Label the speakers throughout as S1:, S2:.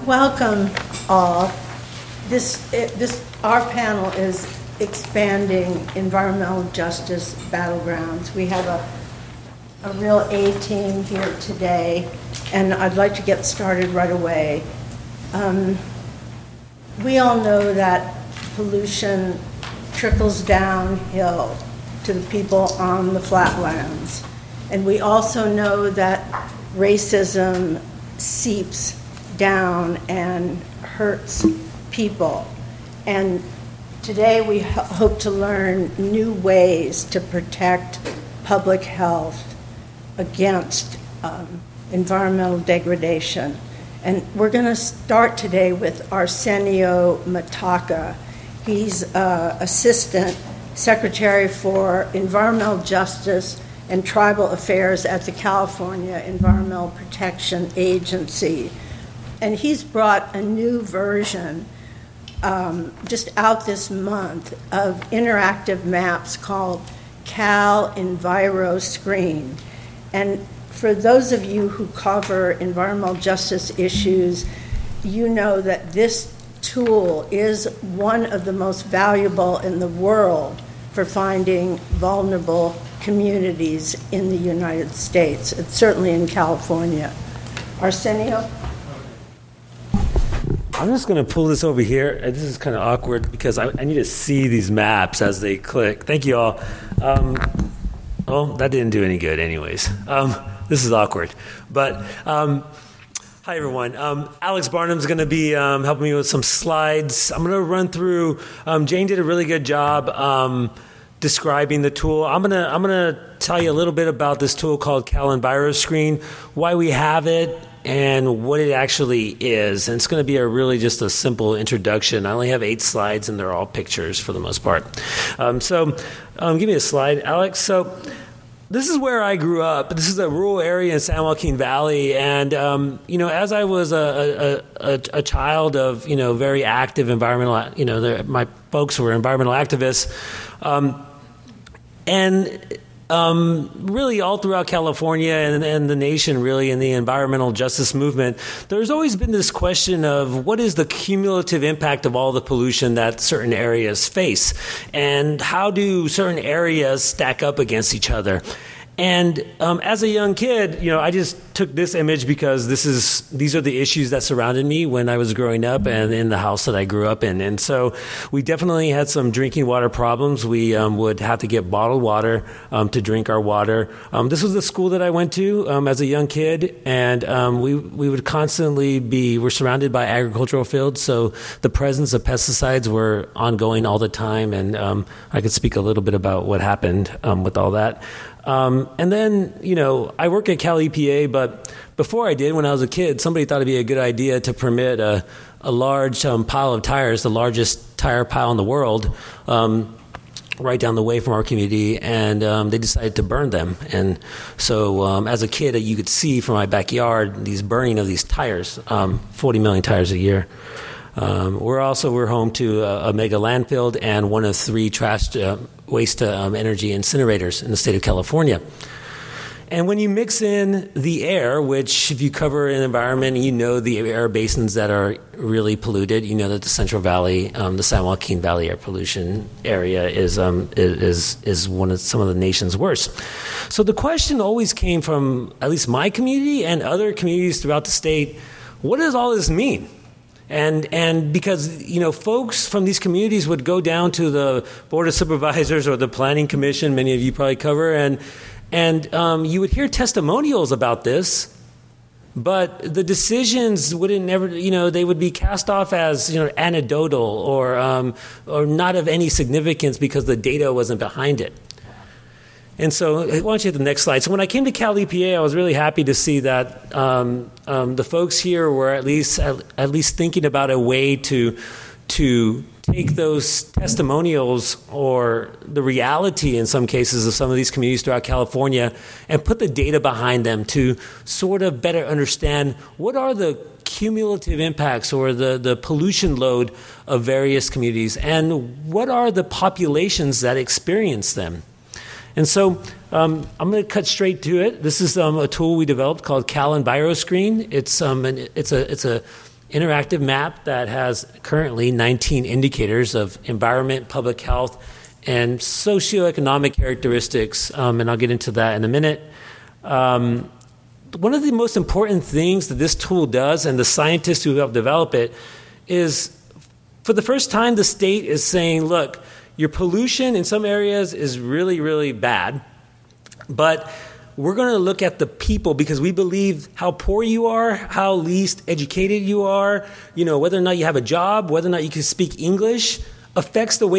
S1: Welcome all. Our panel is expanding environmental justice battlegrounds. We have a real A-team here today, and I'd like to get started right away. We all know that pollution trickles downhill to the people on the flatlands, and we also know that racism seeps down and hurts people. And today we hope to learn new ways to protect public health against environmental degradation. And we're going to start today with Arsenio Mataka. He's Assistant Secretary for Environmental Justice and Tribal Affairs at the California Environmental Protection Agency. And he's brought a new version just out this month of interactive maps called Cal Enviro Screen. And for those of you who cover environmental justice issues, you know that this tool is one of the most valuable in the world for finding vulnerable communities in the United States. It's certainly in California. Arsenio?
S2: I'm just going to pull this over here. This is kind of awkward because I need to see these maps as they click. Thank you all. Well, that didn't do any good anyways. This is awkward. But hi, everyone. Alex Barnum's going to be helping me with some slides. I'm going to run through. Jane did a really good job describing the tool. I'm gonna tell you a little bit about this tool called Cal Enviro Screen, why we have it, and what it actually is. And it's going to be just a simple introduction. I only have 8 slides, and they're all pictures for the most part. So give me a slide, Alex. So this is where I grew up. This is a rural area in San Joaquin Valley. And, as I was a child of, very active environmental, my folks were environmental activists. Really all throughout California and the nation, really, in the environmental justice movement, there's always been this question of what is the cumulative impact of all the pollution that certain areas face, and how do certain areas stack up against each other. And as a young kid, I just took this image because these are the issues that surrounded me when I was growing up and in the house that I grew up in. And so we definitely had some drinking water problems. We would have to get bottled water to drink our water. This was the school that I went to as a young kid, and we would constantly we're surrounded by agricultural fields, so the presence of pesticides were ongoing all the time, and I could speak a little bit about what happened with all that. And then, I work at Cal EPA, but before I did, when I was a kid, somebody thought it'd be a good idea to permit a large pile of tires, the largest tire pile in the world, right down the way from our community, and they decided to burn them. And so as a kid, you could see from my backyard these burning of these tires, 40 million tires a year. We're home to a mega landfill and one of 3 trash waste energy incinerators in the state of California. And when you mix in the air, which if you cover an environment, the air basins that are really polluted, that the Central Valley, the San Joaquin Valley air pollution area is one of some of the nation's worst. So the question always came from at least my community and other communities throughout the state: what does all this mean? And because, folks from these communities would go down to the Board of Supervisors or the Planning Commission, many of you probably cover, and you would hear testimonials about this, but the decisions they would be cast off as, anecdotal or not of any significance because the data wasn't behind it. And so why don't you hit the next slide? So when I came to Cal EPA, I was really happy to see that the folks here were at least thinking about a way to take those testimonials or the reality in some cases of some of these communities throughout California and put the data behind them to sort of better understand what are the cumulative impacts or the pollution load of various communities and what are the populations that experience them. And so I'm going to cut straight to it. This is a tool we developed called Cal Enviro Screen. It's interactive map that has currently 19 indicators of environment, public health, and socioeconomic characteristics, and I'll get into that in a minute. One of the most important things that this tool does, and the scientists who helped develop it, is for the first time the state is saying, look, your pollution in some areas is really, really bad, but we're going to look at the people because we believe how poor you are, how least educated you are, whether or not you have a job, whether or not you can speak English, affects the way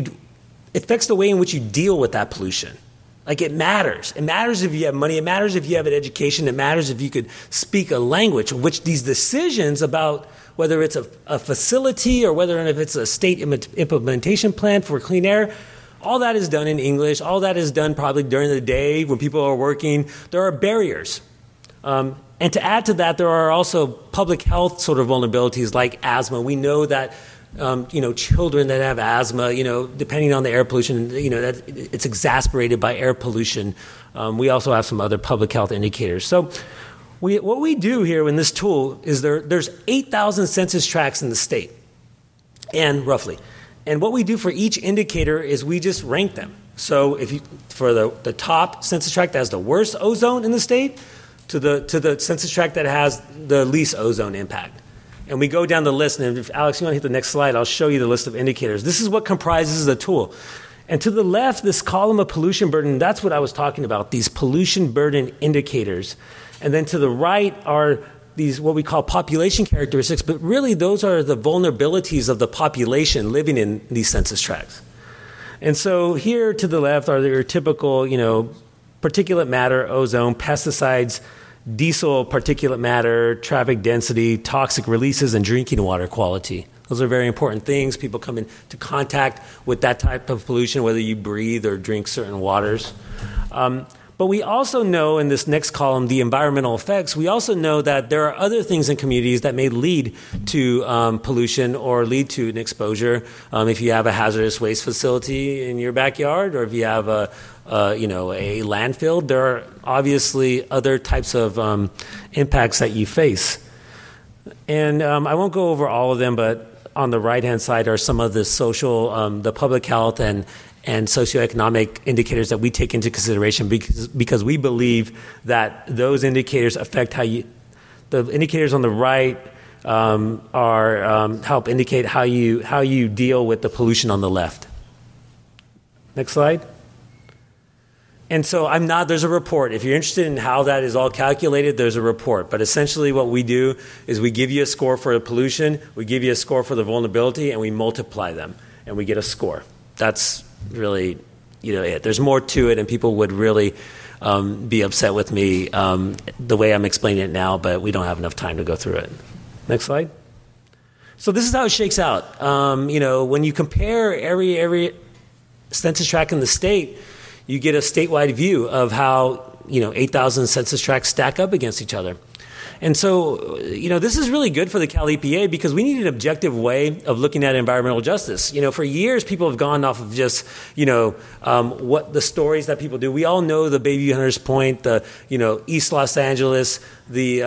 S2: in which you deal with that pollution. Like, it matters. It matters if you have money. It matters if you have an education. It matters if you could speak a language, which these decisions about whether it's a facility or whether if it's a state implementation plan for clean air, all that is done in English. All that is done probably during the day when people are working. There are barriers. And to add to that, there are also public health sort of vulnerabilities like asthma. We know that children that have asthma, depending on the air pollution, that it's exacerbated by air pollution. We also have some other public health indicators. So what we do here in this tool is there's 8,000 census tracts in the state, and roughly. And what we do for each indicator is we just rank them. So for the top census tract that has the worst ozone in the state to the census tract that has the least ozone impact. And we go down the list, and if Alex, you want to hit the next slide, I'll show you the list of indicators. This is what comprises the tool. And to the left, this column of pollution burden, that's what I was talking about, these pollution burden indicators. And then to the right are these what we call population characteristics, but really those are the vulnerabilities of the population living in these census tracts. And so here to the left are your typical, particulate matter, ozone, pesticides, diesel particulate matter, traffic density, toxic releases, and drinking water quality. Those are very important things. People come into contact with that type of pollution, whether you breathe or drink certain waters. But we also know in this next column, the environmental effects, we also know that there are other things in communities that may lead to pollution or lead to an exposure. If you have a hazardous waste facility in your backyard, or if you have a landfill, there are obviously other types of impacts that you face. And I won't go over all of them, but on the right-hand side are some of the social, the public health and socioeconomic indicators that we take into consideration because we believe that those indicators affect the indicators on the right help indicate how you deal with the pollution on the left. Next slide. And so there's a report. If you're interested in how that is all calculated, there's a report. But essentially what we do is we give you a score for the pollution, we give you a score for the vulnerability, and we multiply them, and we get a score. That's really, it. There's more to it, and people would really be upset with me the way I'm explaining it now, but we don't have enough time to go through it. Next slide. So this is how it shakes out. When you compare every census tract in the state, you get a statewide view of how 8,000 census tracts stack up against each other. And so, this is really good for the Cal EPA because we need an objective way of looking at environmental justice. For years, people have gone off of just, what the stories that people do. We all know the Baby Hunters Point, the, East Los Angeles, the,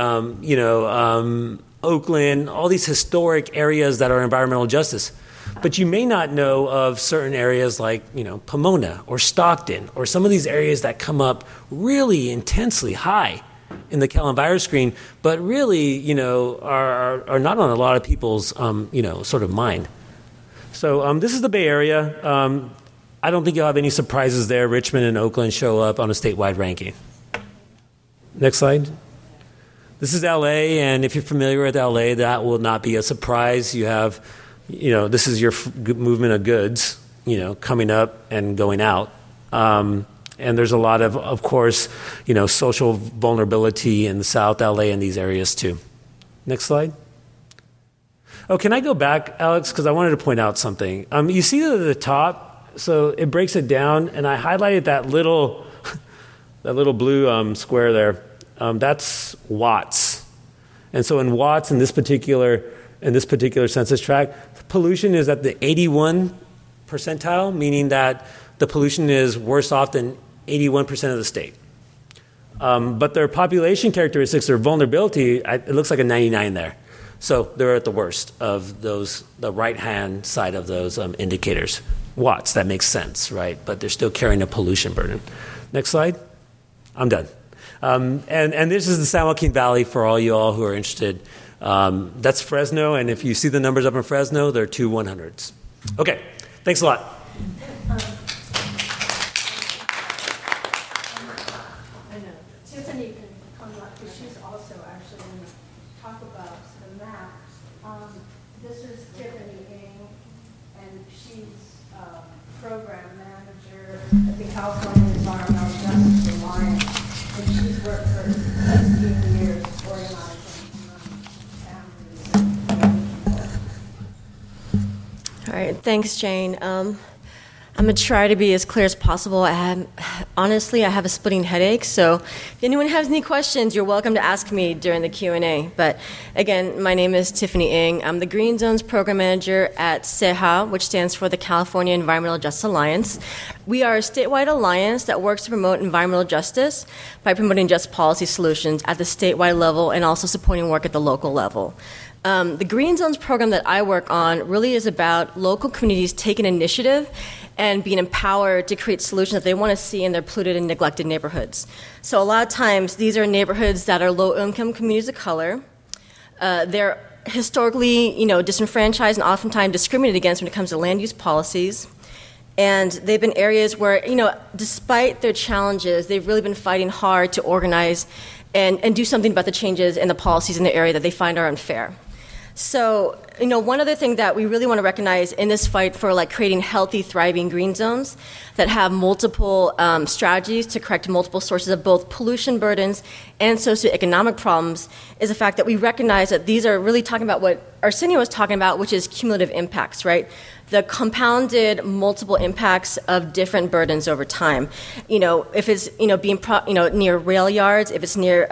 S2: Oakland, all these historic areas that are environmental justice. But you may not know of certain areas like, Pomona or Stockton or some of these areas that come up really intensely high in the Cal EnviroScreen, but really, are not on a lot of people's, sort of mind. So this is the Bay Area. I don't think you'll have any surprises there. Richmond and Oakland show up on a statewide ranking. Next slide. This is LA, and if you're familiar with LA, that will not be a surprise. You have, this is your movement of goods, coming up and going out. And there's a lot of course, social vulnerability in the South LA and these areas too. Next slide. Oh, can I go back, Alex? Because I wanted to point out something. You see at the top, so it breaks it down, and I highlighted that little blue square there. That's watts. And so in watts in this particular census tract, pollution is at the 81 percentile, meaning that the pollution is worse off than 81% of the state. But their population characteristics, their vulnerability, it looks like a 99 there. So they're at the worst of those, the right-hand side of those indicators. Watts, that makes sense, right? But they're still carrying a pollution burden. Next slide. I'm done. And this is the San Joaquin Valley for all you all who are interested. That's Fresno, and if you see the numbers up in Fresno, they're 2 100s. Okay, thanks a lot.
S1: I know. Tiffany can come up because she's also actually going to talk about the map. This is Tiffany Ng, and she's program manager at the California Environmental Justice Alliance, and she's worked for 15 years organizing families.
S3: All right, thanks, Jane. I'm going to try to be as clear as possible. Honestly, I have a splitting headache, so if anyone has any questions, you're welcome to ask me during the Q&A. But again, my name is Tiffany Ng. I'm the Green Zones Program Manager at CEJA, which stands for the California Environmental Justice Alliance. We are a statewide alliance that works to promote environmental justice by promoting just policy solutions at the statewide level and also supporting work at the local level. The Green Zones program that I work on really is about local communities taking initiative and being empowered to create solutions that they want to see in their polluted and neglected neighborhoods. So a lot of times, these are neighborhoods that are low-income communities of color. They're historically, disenfranchised and oftentimes discriminated against when it comes to land use policies. And they've been areas where, despite their challenges, they've really been fighting hard to organize and do something about the changes in the policies in the area that they find are unfair. So, one other thing that we really want to recognize in this fight for creating healthy, thriving green zones that have multiple strategies to correct multiple sources of both pollution burdens and socioeconomic problems is the fact that we recognize that these are really talking about what Arsenio was talking about, which is cumulative impacts, right? The compounded multiple impacts of different burdens over time. If it's, being, near rail yards, if it's near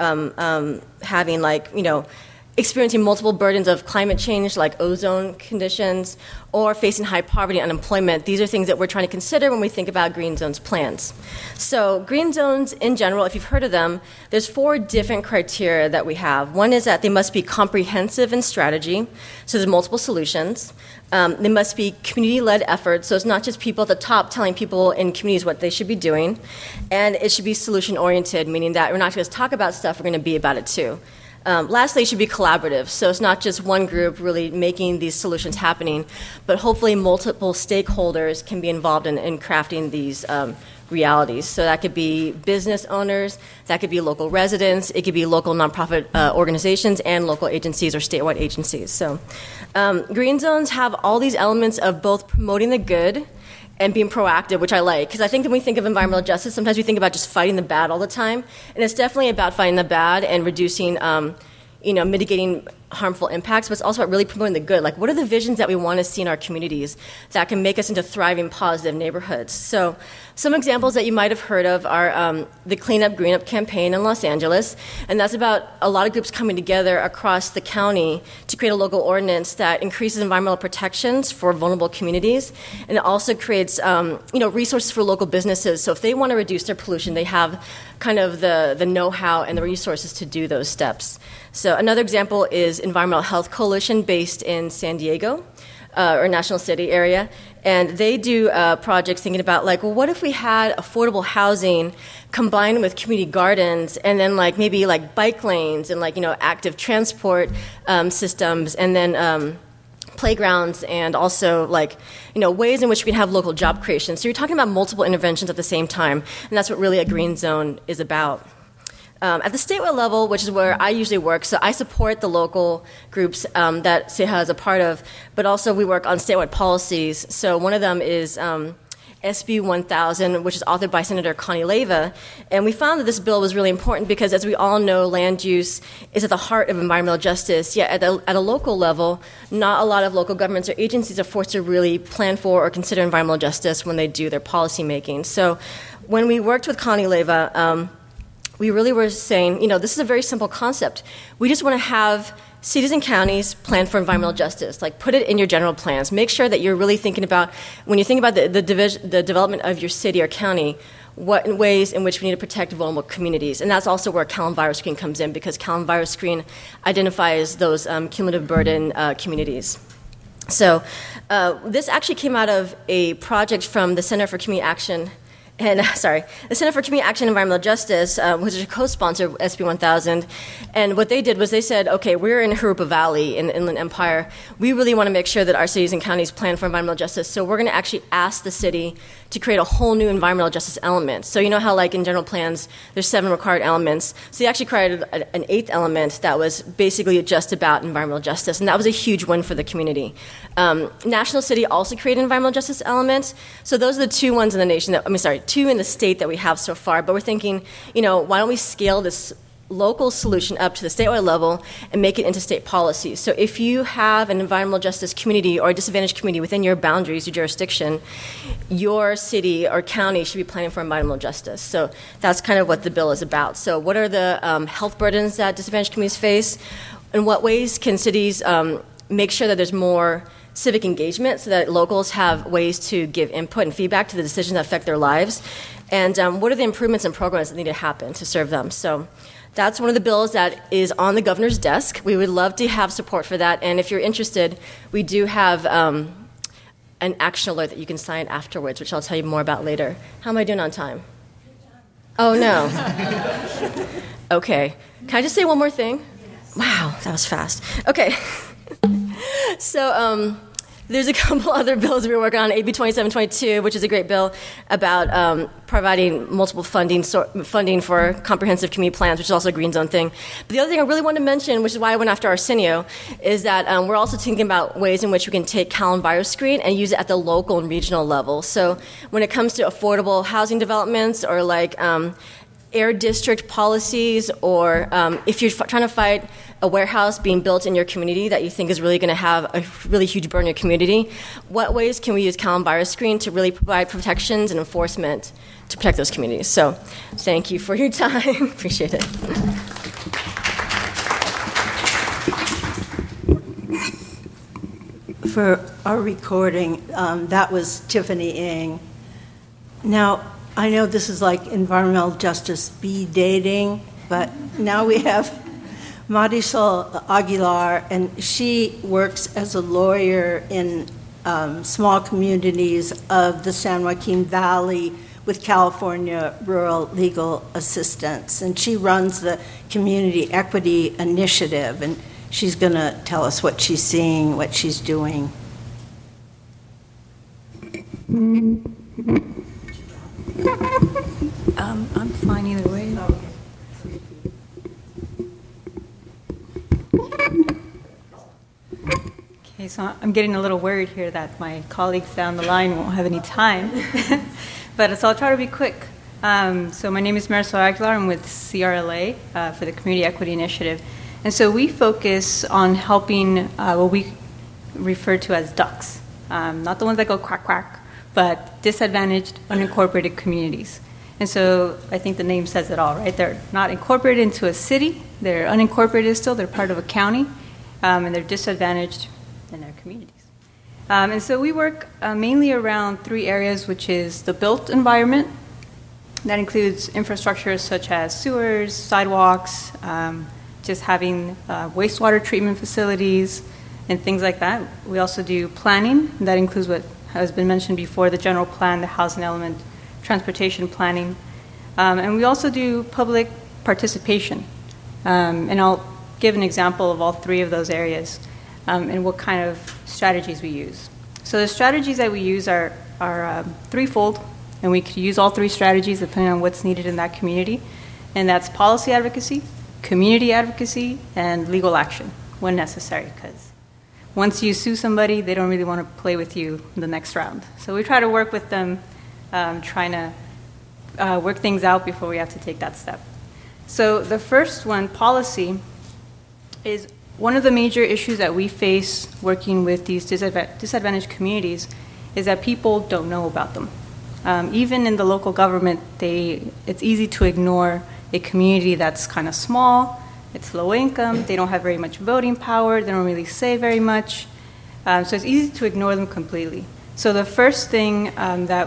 S3: having experiencing multiple burdens of climate change like ozone conditions or facing high poverty and unemployment. These are things that we're trying to consider when we think about green zones plans. So green zones in general, if you've heard of them, there's 4 different criteria that we have. One is that they must be comprehensive in strategy, so there's multiple solutions. They must be community-led efforts, so it's not just people at the top telling people in communities what they should be doing. And it should be solution-oriented, meaning that we're not just talk about stuff, we're going to be about it too. Lastly, it should be collaborative. So it's not just one group really making these solutions happening, but hopefully multiple stakeholders can be involved in crafting these realities. So that could be business owners, that could be local residents, it could be local nonprofit organizations and local agencies or statewide agencies. So green zones have all these elements of both promoting the good and being proactive, which I like, because I think when we think of environmental justice, sometimes we think about just fighting the bad all the time, and it's definitely about fighting the bad and reducing, mitigating harmful impacts, but it's also about really promoting the good. What are the visions that we want to see in our communities that can make us into thriving, positive neighborhoods? So some examples that you might have heard of are the Clean Up, Green Up campaign in Los Angeles, and that's about a lot of groups coming together across the county to create a local ordinance that increases environmental protections for vulnerable communities, and it also creates, resources for local businesses. So if they want to reduce their pollution, they have kind of the know-how and the resources to do those steps. So another example is Environmental Health Coalition based in San Diego, or National City area, and they do projects thinking about what if we had affordable housing combined with community gardens, and then maybe bike lanes and active transport systems, and then playgrounds, and also ways in which we can have local job creation. So you're talking about multiple interventions at the same time, and that's what really a green zone is about. At the statewide level, which is where I usually work, so I support the local groups that CEJA is a part of, but also we work on statewide policies. So one of them is SB 1000, which is authored by Senator Connie Leyva, and we found that this bill was really important because, as we all know, land use is at the heart of environmental justice, yet at a local level, not a lot of local governments or agencies are forced to really plan for or consider environmental justice when they do their policy making. So when we worked with Connie Leyva, we really were saying, this is a very simple concept. We just want to have cities and counties plan for environmental justice. Put it in your general plans. Make sure that you're really thinking about, when you think about the development of your city or county, what ways in which we need to protect vulnerable communities. And that's also where Cal Enviroscreen comes in, because Cal Enviroscreen identifies those cumulative burden communities. So this actually came out of a project from the Center for Community Action the Center for Community Action and Environmental Justice, which is a co-sponsor of SB 1000. And what they did was they said, okay, we're in Jurupa Valley in the Inland Empire. We really want to make sure that our cities and counties plan for environmental justice. So we're going to actually ask the city to create a whole new environmental justice element. So you know how, like, in general plans, there's 7 required elements. So they actually created an 8th element that was basically just about environmental justice. And that was a huge win for the community. National City also created an environmental justice element. So those are the 2 ones in the nation that, 2 in the state that we have so far. But we're thinking, why don't we scale this local solution up to the statewide level and make it into state policy? So if you have an environmental justice community or a disadvantaged community within your boundaries, your jurisdiction, your city or county should be planning for environmental justice. So that's kind of what the bill is about. So what are the health burdens that disadvantaged communities face? In what ways can cities make sure that there's more civic engagement so that locals have ways to give input and feedback to the decisions that affect their lives? And what are the improvements and programs that need to happen to serve them? So that's one of the bills that is on the governor's desk. We would love to have support for that. And if you're interested, we do have an action alert that you can sign afterwards, which I'll tell you more about later. How am I doing on time? Oh, no. Okay. Can I just say one more thing? Yes. Wow, that was fast. Okay. So there's a couple other bills we were working on. AB 2722, which is a great bill about providing multiple funding for comprehensive community plans, which is also a green zone thing. But the other thing I really want to mention, which is why I went after Arsenio, is that we're also thinking about ways in which we can take Cal Enviroscreen and use it at the local and regional level. So when it comes to affordable housing developments or like air district policies, or if you're trying to fight a warehouse being built in your community that you think is really going to have a really huge burden in your community, what ways can we use Cal Enviroscreen to really provide protections and enforcement to protect those communities? So thank you for your time. Appreciate it.
S1: For our recording, that was Tiffany Ng. Now, I know this is like environmental justice speed dating, but now we have Marisol Aguilar, and she works as a lawyer in small communities of the San Joaquin Valley with California Rural Legal Assistance, and she runs the Community Equity Initiative, and she's going to tell us what she's seeing, what she's doing.
S4: I'm fine either way. Okay, so I'm getting a little worried here that my colleagues down the line won't have any time. So I'll try to be quick. So my name is Marisol Aguilar. I'm with CRLA for the Community Equity Initiative. And so we focus on helping what we refer to as ducks, not the ones that go quack, quack, but disadvantaged, unincorporated communities. And so I think the name says it all, right? They're not incorporated into a city. They're unincorporated still. They're part of a county, and they're disadvantaged in their communities. And so we work mainly around 3 areas, which is the built environment. That includes infrastructure such as sewers, sidewalks, just having wastewater treatment facilities, and things like that. We also do planning. That includes what has been mentioned before, the general plan, the housing element, transportation planning. And we also do public participation. And I'll give an example of all 3 of those areas and what kind of strategies we use. So the strategies that we use are threefold, and we could use all 3 strategies depending on what's needed in that community. And that's policy advocacy, community advocacy, and legal action when necessary, because once you sue somebody, they don't really want to play with you in the next round. So we try to work with them, trying to work things out before we have to take that step. So the first one, policy, is one of the major issues that we face working with these disadvantaged communities is that people don't know about them. Even in the local government, it's easy to ignore a community that's kind of small, it's low income, they don't have very much voting power, they don't really say very much. So it's easy to ignore them completely. So the first thing that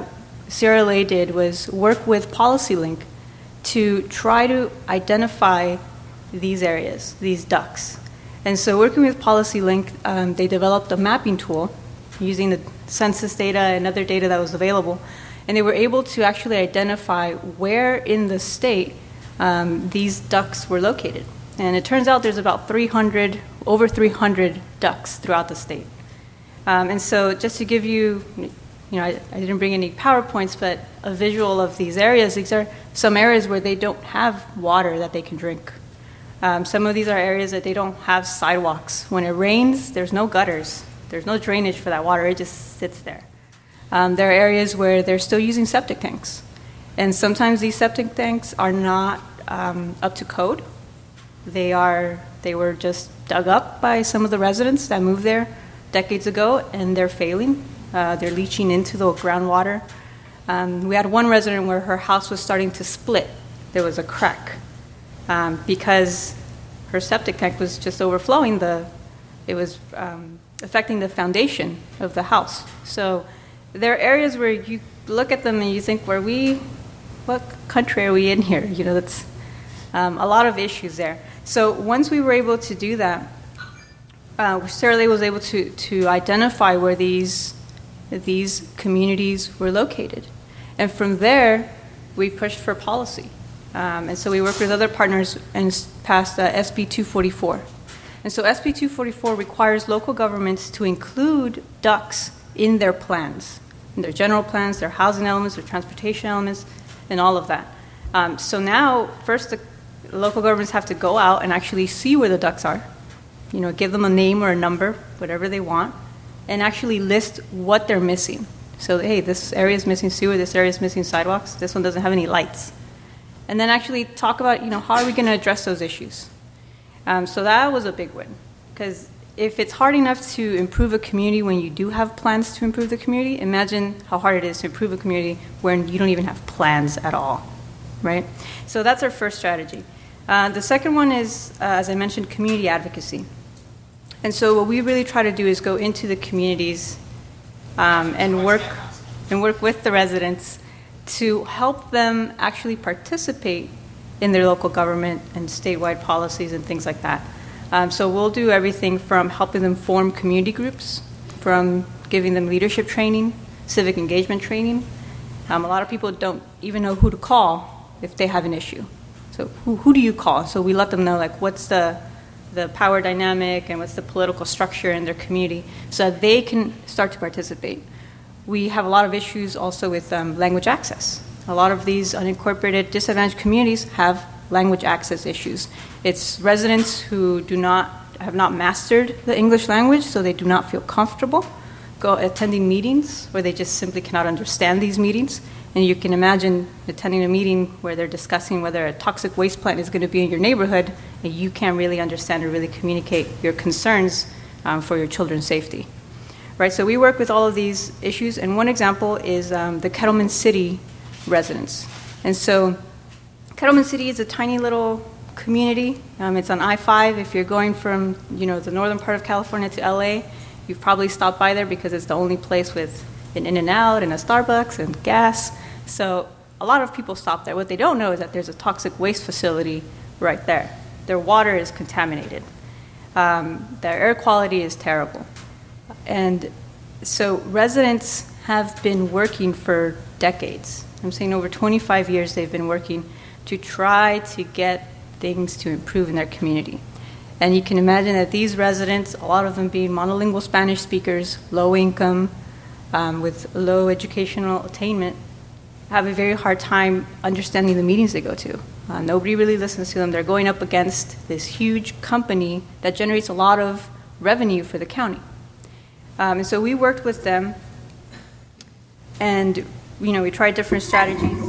S4: CRLA did was work with PolicyLink to try to identify these areas, these ducts. And so working with PolicyLink, they developed a mapping tool using the census data and other data that was available. And they were able to actually identify where in the state these ducts were located. And it turns out there's about over 300 ducts throughout the state. And so just to give you, I didn't bring any PowerPoints, but a visual of these areas. These are some areas where they don't have water that they can drink. Some of these are areas that they don't have sidewalks. When it rains, there's no gutters. There's no drainage for that water. It just sits there. There are areas where they're still using septic tanks. And sometimes these septic tanks are not up to code. They were just dug up by some of the residents that moved there decades ago, and they're failing. They're leaching into the groundwater. We had one resident where her house was starting to split. There was a crack because her septic tank was just overflowing. It was affecting the foundation of the house. So there are areas where you look at them and you think, what country are we in here? That's a lot of issues there. So once we were able to do that, CRLA was able to identify where these communities were located. And from there, we pushed for policy. And so we worked with other partners and passed SB 244. And so SB 244 requires local governments to include ducts in their plans, in their general plans, their housing elements, their transportation elements, and all of that. So now, first, the local governments have to go out and actually see where the ducts are, give them a name or a number, whatever they want, and actually list what they're missing. So, hey, this area is missing sewer, this area is missing sidewalks, this one doesn't have any lights. And then actually talk about, how are we going to address those issues? So that was a big win, because if it's hard enough to improve a community when you do have plans to improve the community, imagine how hard it is to improve a community when you don't even have plans at all, right? So that's our first strategy. The second one is, as I mentioned, community advocacy. And so what we really try to do is go into the communities and work with the residents to help them actually participate in their local government and statewide policies and things like that. So we'll do everything from helping them form community groups, from giving them leadership training, civic engagement training. A lot of people don't even know who to call if they have an issue. So who do you call? So we let them know, what's the power dynamic and what's the political structure in their community so that they can start to participate. We have a lot of issues also with language access. A lot of these unincorporated disadvantaged communities have language access issues. It's residents who have not mastered the English language, so they do not feel comfortable attending meetings where they just simply cannot understand these meetings. And you can imagine attending a meeting where they're discussing whether a toxic waste plant is going to be in your neighborhood, and you can't really understand or really communicate your concerns for your children's safety. Right, so we work with all of these issues, and one example is the Kettleman City residents. And so Kettleman City is a tiny little community. It's on I-5. If you're going from the northern part of California to LA, you've probably stopped by there because it's the only place with an In-N-Out and a Starbucks and gas. So a lot of people stop there. What they don't know is that there's a toxic waste facility right there. Their water is contaminated. Their air quality is terrible. And so residents have been working for decades. I'm saying over 25 years they've been working to try to get things to improve in their community. And you can imagine that these residents, a lot of them being monolingual Spanish speakers, low income, with low educational attainment, have a very hard time understanding the meetings they go to. Nobody really listens to them. They're going up against this huge company that generates a lot of revenue for the county. And so we worked with them, and we tried different strategies.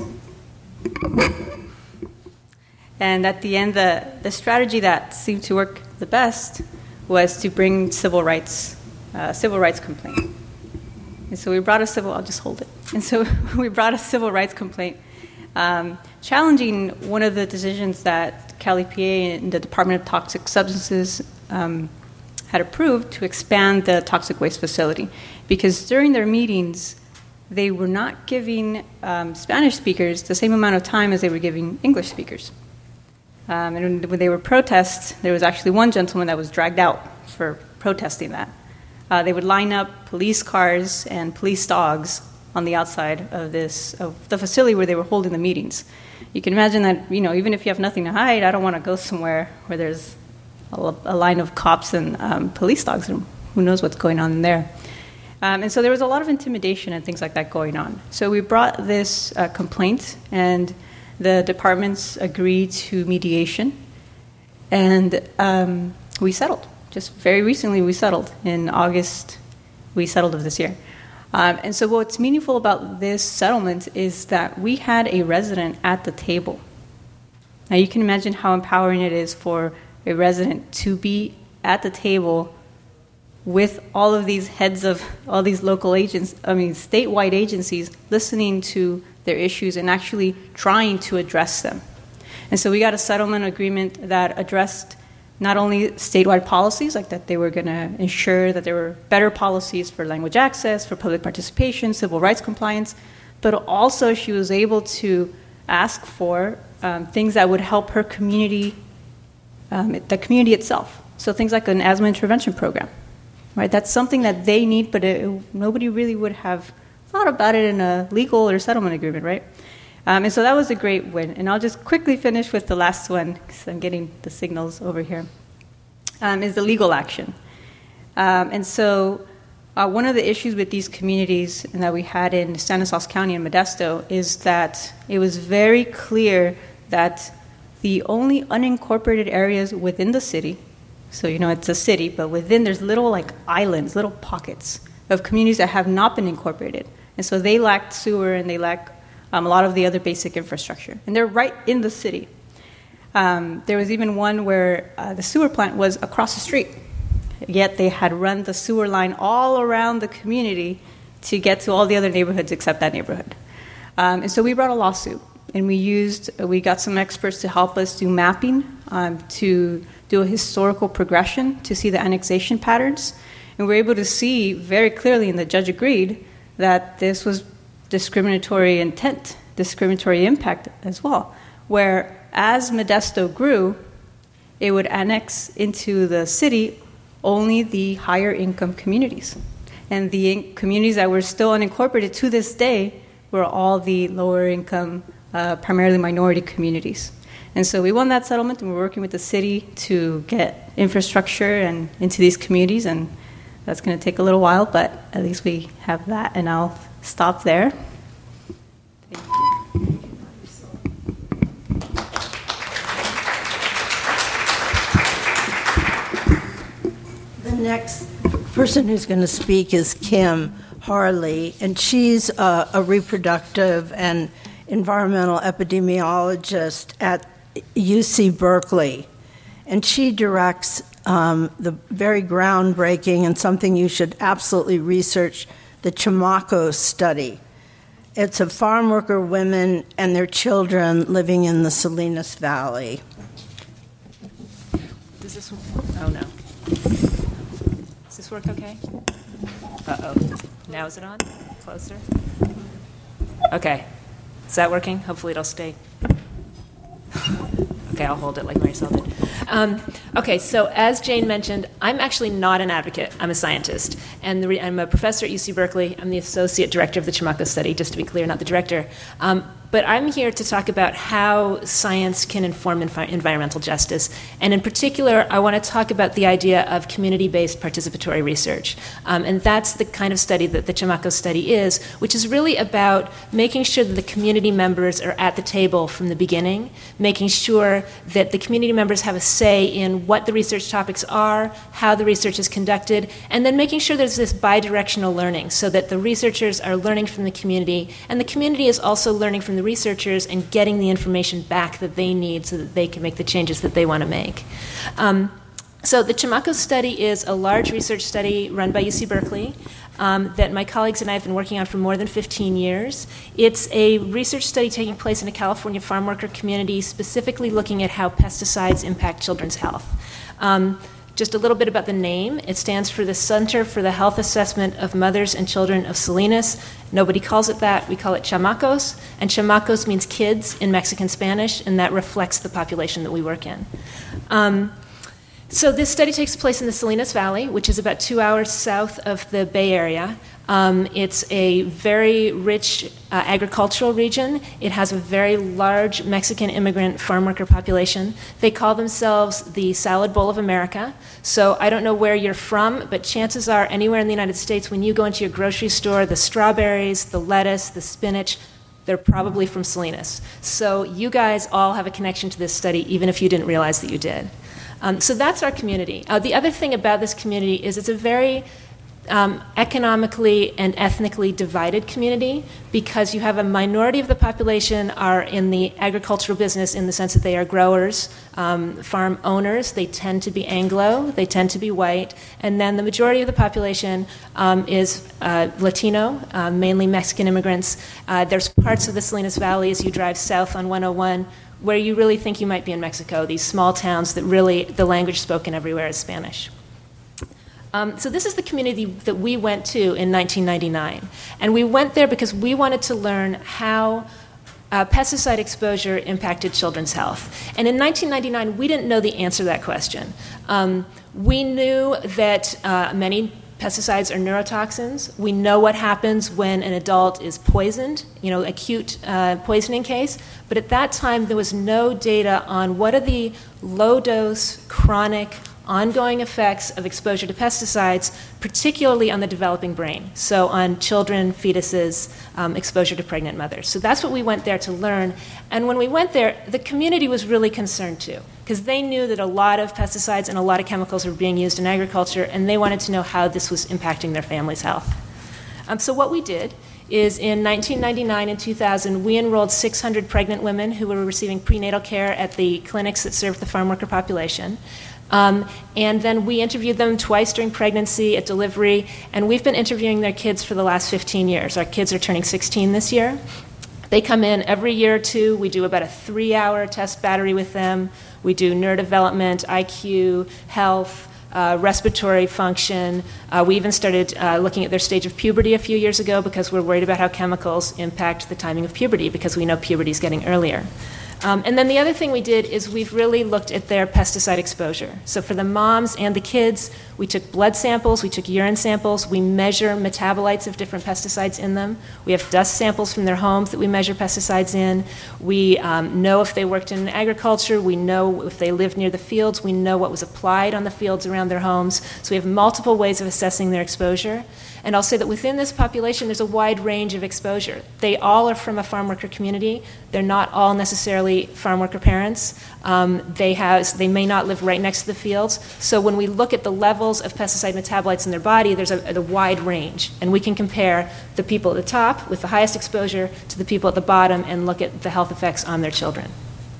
S4: And at the end, the strategy that seemed to work the best was to bring civil rights complaint. And so we brought I'll just hold it. And so we brought a civil rights complaint challenging one of the decisions that Cali PA and the Department of Toxic Substances had approved to expand the toxic waste facility. Because during their meetings, they were not giving Spanish speakers the same amount of time as they were giving English speakers. And when they were protests, there was actually one gentleman that was dragged out for protesting that. They would line up police cars and police dogs on the outside of the facility where they were holding the meetings. You can imagine that, even if you have nothing to hide, I don't want to go somewhere where there's a line of cops and police dogs, and who knows what's going on in there. And so there was a lot of intimidation and things like that going on. So we brought this complaint, and the departments agreed to mediation, and we settled. Just very recently we settled. In August, we settled of this year. And so what's meaningful about this settlement is that we had a resident at the table. Now you can imagine how empowering it is for a resident to be at the table with all of these heads of all these statewide agencies, listening to their issues and actually trying to address them. And so we got a settlement agreement that addressed not only statewide policies, like that they were going to ensure that there were better policies for language access, for public participation, civil rights compliance, but also she was able to ask for things that would help her community, the community itself. So things like an asthma intervention program, right? That's something that they need, but nobody really would have thought about it in a legal or settlement agreement, right? And so that was a great win. And I'll just quickly finish with the last one, because I'm getting the signals over here, is the legal action. And so one of the issues with these communities and that we had in Stanislaus County and Modesto is that it was very clear that the only unincorporated areas within the city, so it's a city, but within there's little islands, little pockets of communities that have not been incorporated. And so they lacked sewer and they lacked a lot of the other basic infrastructure. And they're right in the city. There was even one where the sewer plant was across the street, yet they had run the sewer line all around the community to get to all the other neighborhoods except that neighborhood. And so we brought a lawsuit, and we got some experts to help us do mapping, to do a historical progression, to see the annexation patterns. And we were able to see very clearly, and the judge agreed, that this was discriminatory intent, discriminatory impact as well, where as Modesto grew, it would annex into the city only the higher income communities. And the communities that were still unincorporated to this day were all the lower income, primarily minority communities. And so we won that settlement, and we're working with the city to get infrastructure and into these communities, and that's going to take a little while, but at least we have that, and I'll stop there. Thank you.
S1: The next person who's going to speak is Kim Harley, and she's a reproductive and environmental epidemiologist at UC Berkeley. And she directs the very groundbreaking and something you should absolutely research, the Chamaco study. It's of farm worker women and their children living in the Salinas Valley.
S5: Does this work? Oh, no. Does this work okay? Uh-oh. Now is it on? Closer? Okay. Is that working? Hopefully it'll stay. Okay, I'll hold it like Marisol did. Okay, so as Jane mentioned, I'm actually not an advocate. I'm a scientist. And I'm a professor at UC Berkeley. I'm the associate director of the Chamaco study, just to be clear, not the director. But I'm here to talk about how science can inform environmental justice. And in particular, I want to talk about the idea of community-based participatory research. And that's the kind of study that the Chamaco study is, which is really about making sure that the community members are at the table from the beginning, making sure that the community members have a say in what the research topics are, how the research is conducted, and then making sure there's this bidirectional learning so that the researchers are learning from the community, and the community is also learning from the researchers and getting the information back that they need so that they can make the changes that they want to make. So the Chamaco study is a large research study run by UC Berkeley that my colleagues and I have been working on for more than 15 years. It's a research study taking place in a California farm worker community, specifically looking at how pesticides impact children's health. Just a little bit about the name. It stands for the Center for the Health Assessment of Mothers and Children of Salinas. Nobody calls it that. We call it chamacos. And chamacos means kids in Mexican Spanish, and that reflects the population that we work in. So this study takes place in the Salinas Valley, which is about 2 hours south of the Bay Area. It's a very rich agricultural region. It has a very large Mexican immigrant farm worker population. They call themselves the Salad Bowl of America. So I don't know where you're from, but chances are anywhere in the United States, when you go into your grocery store, the strawberries, the lettuce, the spinach, they're probably from Salinas. So you guys all have a connection to this study, even if you didn't realize that you did. So that's our community. The other thing about this community is it's a very economically and ethnically divided community, because you have a minority of the population are in the agricultural business in the sense that they are growers, farm owners. They tend to be Anglo, they tend to be white, and then the majority of the population is Latino, mainly Mexican immigrants. There's parts of the Salinas Valley as you drive south on 101 where you really think you might be in Mexico, these small towns that really the language spoken everywhere is Spanish. So this is the community that we went to in 1999. And we went there because we wanted to learn how pesticide exposure impacted children's health. And in 1999, we didn't know the answer to that question. We knew that many pesticides are neurotoxins. We know what happens when an adult is poisoned, acute poisoning case. But at that time, there was no data on what are the low-dose, chronic, ongoing effects of exposure to pesticides, particularly on the developing brain, so on children, fetuses, exposure to pregnant mothers. So that's what we went there to learn. And when we went there, the community was really concerned too, because they knew that a lot of pesticides and a lot of chemicals were being used in agriculture, and they wanted to know how this was impacting their family's health. So what we did is in 1999 and 2000, we enrolled 600 pregnant women who were receiving prenatal care at the clinics that served the farm worker population. And then we interviewed them twice during pregnancy, at delivery, and we've been interviewing their kids for the last 15 years. Our kids are turning 16 this year. They come in every year or two. We do about a 3-hour test battery with them. We do neurodevelopment, IQ, health, respiratory function. We even started looking at their stage of puberty a few years ago because we're worried about how chemicals impact the timing of puberty, because we know puberty is getting earlier. And then the other thing we did is we've really looked at their pesticide exposure. So for the moms and the kids, we took blood samples, we took urine samples, we measure metabolites of different pesticides in them. We have dust samples from their homes that we measure pesticides in. We know if they worked in agriculture, we know if they lived near the fields, we know what was applied on the fields around their homes. So we have multiple ways of assessing their exposure. And I'll say that within this population, there's a wide range of exposure. They all are from a farm worker community. They're not all necessarily farm worker parents. They may not live right next to the fields. So when we look at the levels of pesticide metabolites in their body, there's a wide range. And we can compare the people at the top with the highest exposure to the people at the bottom and look at the health effects on their children.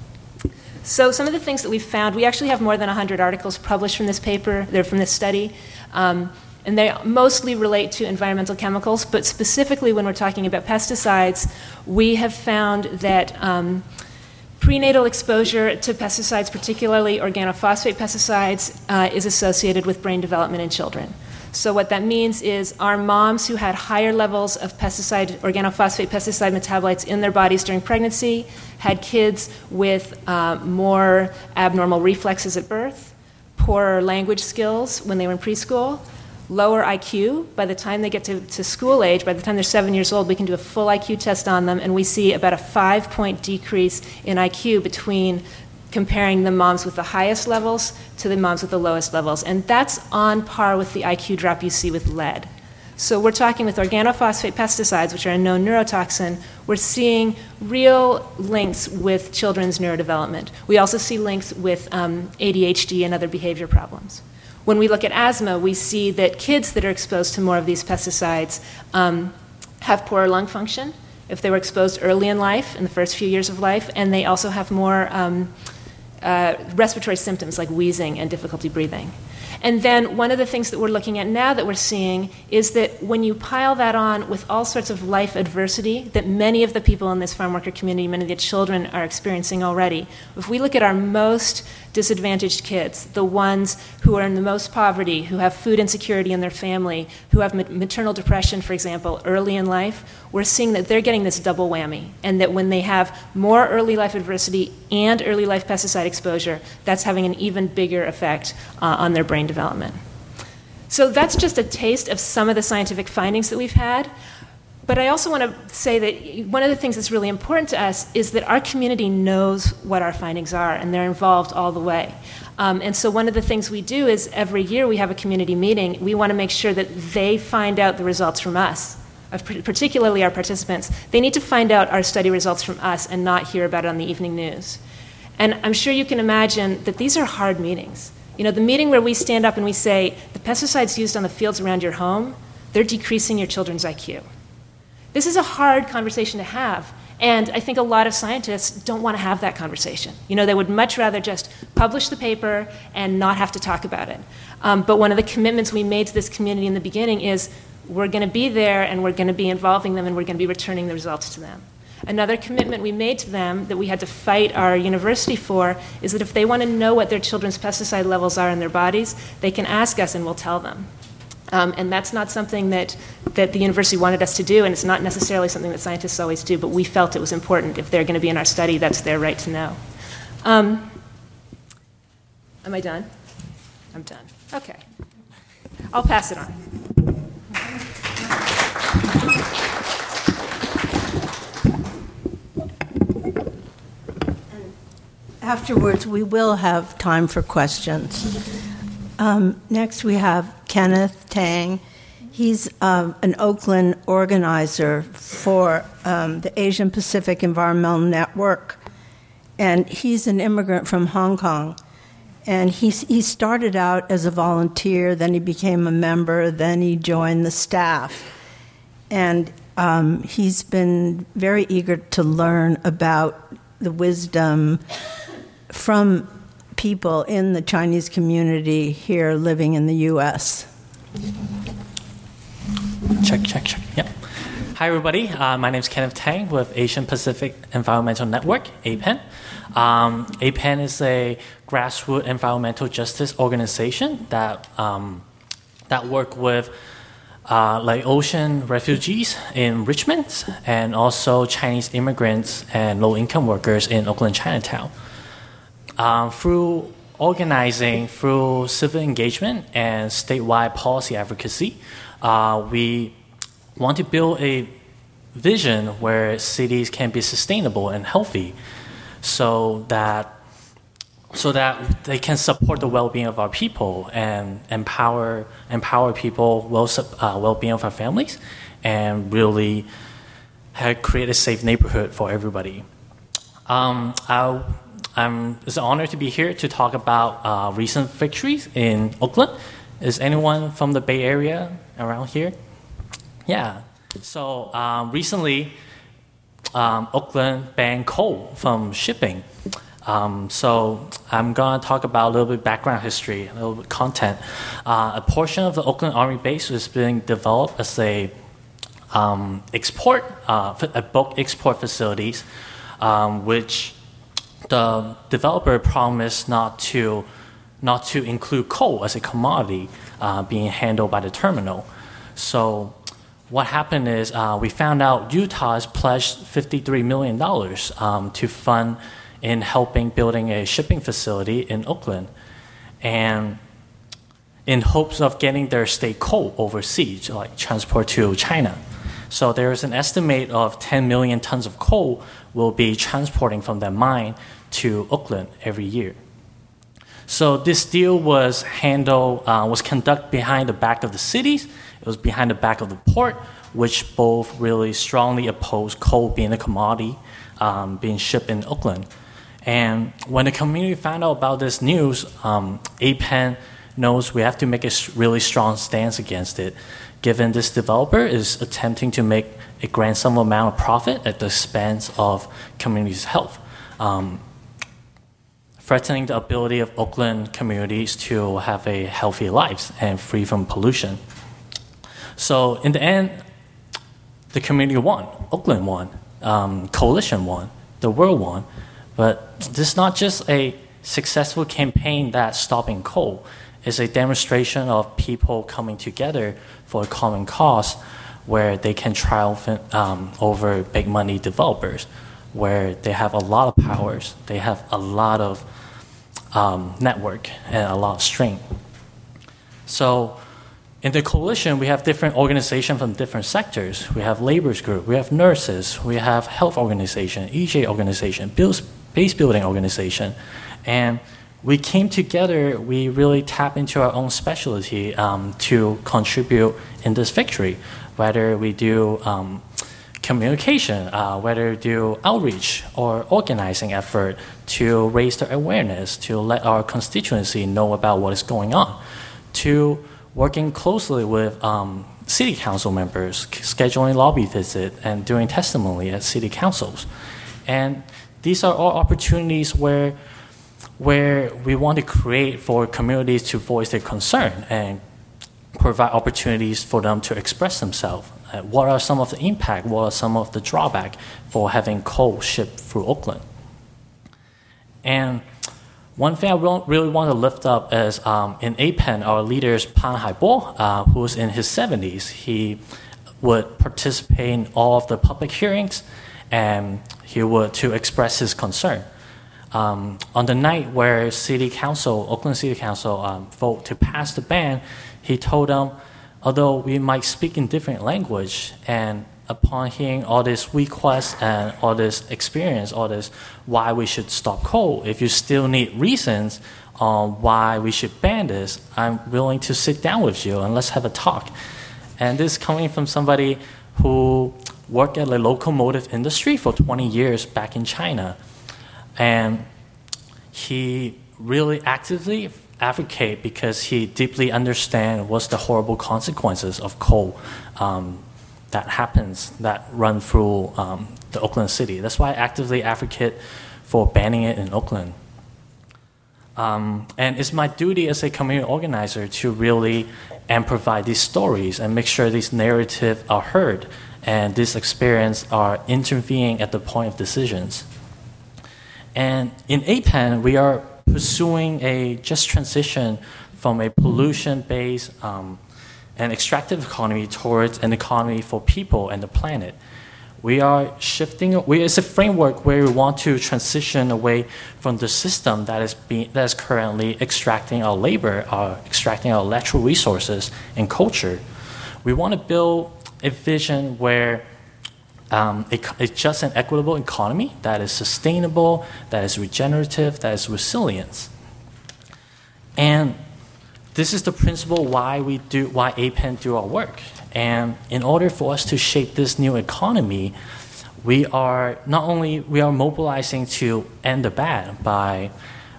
S5: So some of the things that we've found, we actually have more than 100 articles published from this paper, they're from this study. And they mostly relate to environmental chemicals, but specifically when we're talking about pesticides, we have found that prenatal exposure to pesticides, particularly organophosphate pesticides, is associated with brain development in children. So what that means is our moms who had higher levels of organophosphate pesticide metabolites in their bodies during pregnancy had kids with more abnormal reflexes at birth, poorer language skills when they were in preschool, lower IQ. By the time they get to school age, by the time they're 7 years old, we can do a full IQ test on them, and we see about a 5-point decrease in IQ between comparing the moms with the highest levels to the moms with the lowest levels. And that's on par with the IQ drop you see with lead. So we're talking with organophosphate pesticides, which are a known neurotoxin, we're seeing real links with children's neurodevelopment. We also see links with ADHD and other behavior problems. When we look at asthma, we see that kids that are exposed to more of these pesticides have poorer lung function if they were exposed early in life, in the first few years of life, and they also have more respiratory symptoms like wheezing and difficulty breathing. And then one of the things that we're looking at now that we're seeing is that when you pile that on with all sorts of life adversity that many of the people in this farm worker community, many of the children are experiencing already, if we look at our most disadvantaged kids, the ones who are in the most poverty, who have food insecurity in their family, who have maternal depression, for example, early in life, we're seeing that they're getting this double whammy, and that when they have more early life adversity and early life pesticide exposure, that's having an even bigger effect on their brain development. So that's just a taste of some of the scientific findings that we've had. But I also want to say that one of the things that's really important to us is that our community knows what our findings are, and they're involved all the way. And so one of the things we do is every year we have a community meeting. We want to make sure that they find out the results from us, particularly our participants. They need to find out our study results from us and not hear about it on the evening news. And I'm sure you can imagine that these are hard meetings. You know, the meeting where we stand up and we say, the pesticides used on the fields around your home, they're decreasing your children's IQ. This is a hard conversation to have, and I think a lot of scientists don't want to have that conversation. You know, they would much rather just publish the paper and not have to talk about it. But one of the commitments we made to this community in the beginning is we're going to be there and we're going to be involving them and we're going to be returning the results to them. Another commitment we made to them that we had to fight our university for is that if they want to know what their children's pesticide levels are in their bodies, they can ask us and we'll tell them. And that's not something that the university wanted us to do, and it's not necessarily something that scientists always do, but we felt it was important. If they're going to be in our study, that's their right to know. Am I done? I'm done. Okay. I'll pass it on.
S1: Afterwards, we will have time for questions. Next, we have Kenneth Tang. He's an Oakland organizer for the Asian Pacific Environmental Network, and he's an immigrant from Hong Kong. And he started out as a volunteer, then he became a member, then he joined the staff. And he's been very eager to learn about the wisdom from people in the Chinese community here living in the U.S.
S6: Check. Yep. Hi, everybody. My name is Kenneth Tang with Asian Pacific Environmental Network, APEN. APEN is a grassroots environmental justice organization that work with Laotian refugees in Richmond and also Chinese immigrants and low-income workers in Oakland, Chinatown. Through organizing, through civil engagement and statewide policy advocacy, we want to build a vision where cities can be sustainable and healthy so that they can support the well-being of our people and empower people, well-being of our families, and really create a safe neighborhood for everybody. It's an honor to be here to talk about recent victories in Oakland. Is anyone from the Bay Area around here? Yeah. So recently, Oakland banned coal from shipping. So I'm going to talk about a little bit background history, a little bit content. A portion of the Oakland Army base is being developed as a bulk export facilities, which the developer promised not to include coal as a commodity being handled by the terminal. So what happened is we found out Utah has pledged $53 million to fund in helping building a shipping facility in Oakland, and in hopes of getting their state coal overseas, like transport to China. So there's an estimate of 10 million tons of coal will be transporting from that mine to Oakland every year. So this deal was conducted behind the back of the cities. It was behind the back of the port, which both really strongly opposed coal being a commodity being shipped in Oakland. And when the community found out about this news, APEN knows we have to make a really strong stance against it, given this developer is attempting to make a grand sum amount of profit at the expense of communities' health. threatening the ability of Oakland communities to have a healthy lives and free from pollution. So in the end, the community won, Oakland won, coalition won, the world won. But this is not just a successful campaign that's stopping coal. It's a demonstration of people coming together for a common cause where they can triumph over big money developers, where they have a lot of powers, they have a lot of network and a lot of strength. So in the coalition, we have different organizations from different sectors. We have labor's group, we have nurses, we have health organization, EJ organization, base building organization. And we came together, we really tap into our own specialty to contribute in this victory, whether we do communication, whether we do outreach or organizing effort to raise their awareness, to let our constituency know about what is going on, to working closely with city council members, scheduling lobby visit and doing testimony at city councils. And these are all opportunities where we want to create for communities to voice their concern and provide opportunities for them to express themselves. What are some of the impact? What are some of the drawback for having coal shipped through Oakland? And one thing I really want to lift up is in APEN, our leader, Pan Haibo, who's in his 70s, he would participate in all of the public hearings and he would to express his concern. On the night where Oakland City Council vote to pass the ban, he told them, although we might speak in different language, and upon hearing all this requests and all this experience, all this why we should stop coal, if you still need reasons on why we should ban this, I'm willing to sit down with you and let's have a talk. And this is coming from somebody who worked at the locomotive industry for 20 years back in China. And he really actively advocate because he deeply understands what's the horrible consequences of coal that run through the Oakland city. That's why I actively advocate for banning it in Oakland. And it's my duty as a community organizer to really provide these stories and make sure these narratives are heard and this experience are intervening at the point of decisions. And in APEN, we are pursuing a just transition from a pollution-based and extractive economy towards an economy for people and the planet. We are shifting. It's a framework where we want to transition away from the system that is currently extracting our labor, extracting our natural resources and culture. We want to build a vision where it's just an equitable economy that is sustainable, that is regenerative, that is resilient. And this is the principle why APEN do our work. And in order for us to shape this new economy, we are mobilizing to end the ban by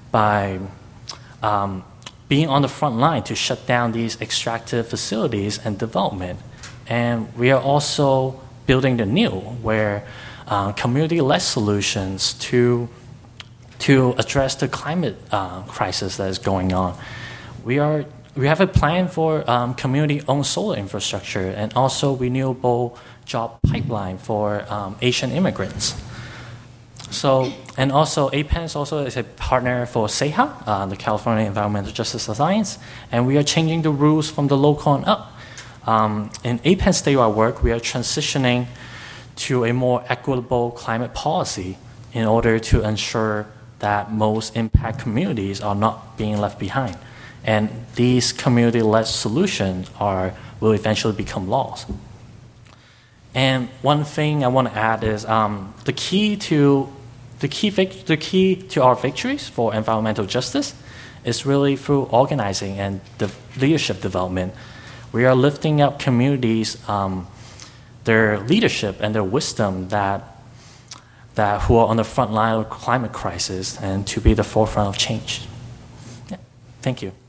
S6: being on the front line to shut down these extractive facilities and development. And we are also building the new, where community-led solutions to address the climate crisis that is going on. We have a plan for community-owned solar infrastructure and also renewable job pipeline for Asian immigrants. So, and also APEN is also a partner for CEJA, the California Environmental Justice Alliance, and we are changing the rules from the local on up. In APEN statewide work, we are transitioning to a more equitable climate policy in order to ensure that most impact communities are not being left behind. And these community-led solutions will eventually become laws. And one thing I want to add is the key to our victories for environmental justice is really through organizing and the leadership development. We are lifting up communities, their leadership and their wisdom that who are on the front line of climate crisis and to be the forefront of change. Yeah. Thank you.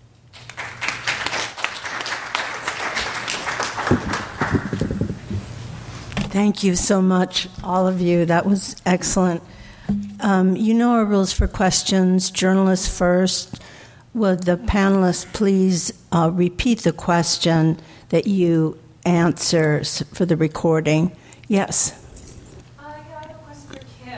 S1: Thank you so much, all of you. That was excellent. You know our rules for questions. Journalists first. Would the panelists please repeat the question that you answer for the recording? Yes.
S7: I have a question for Kim.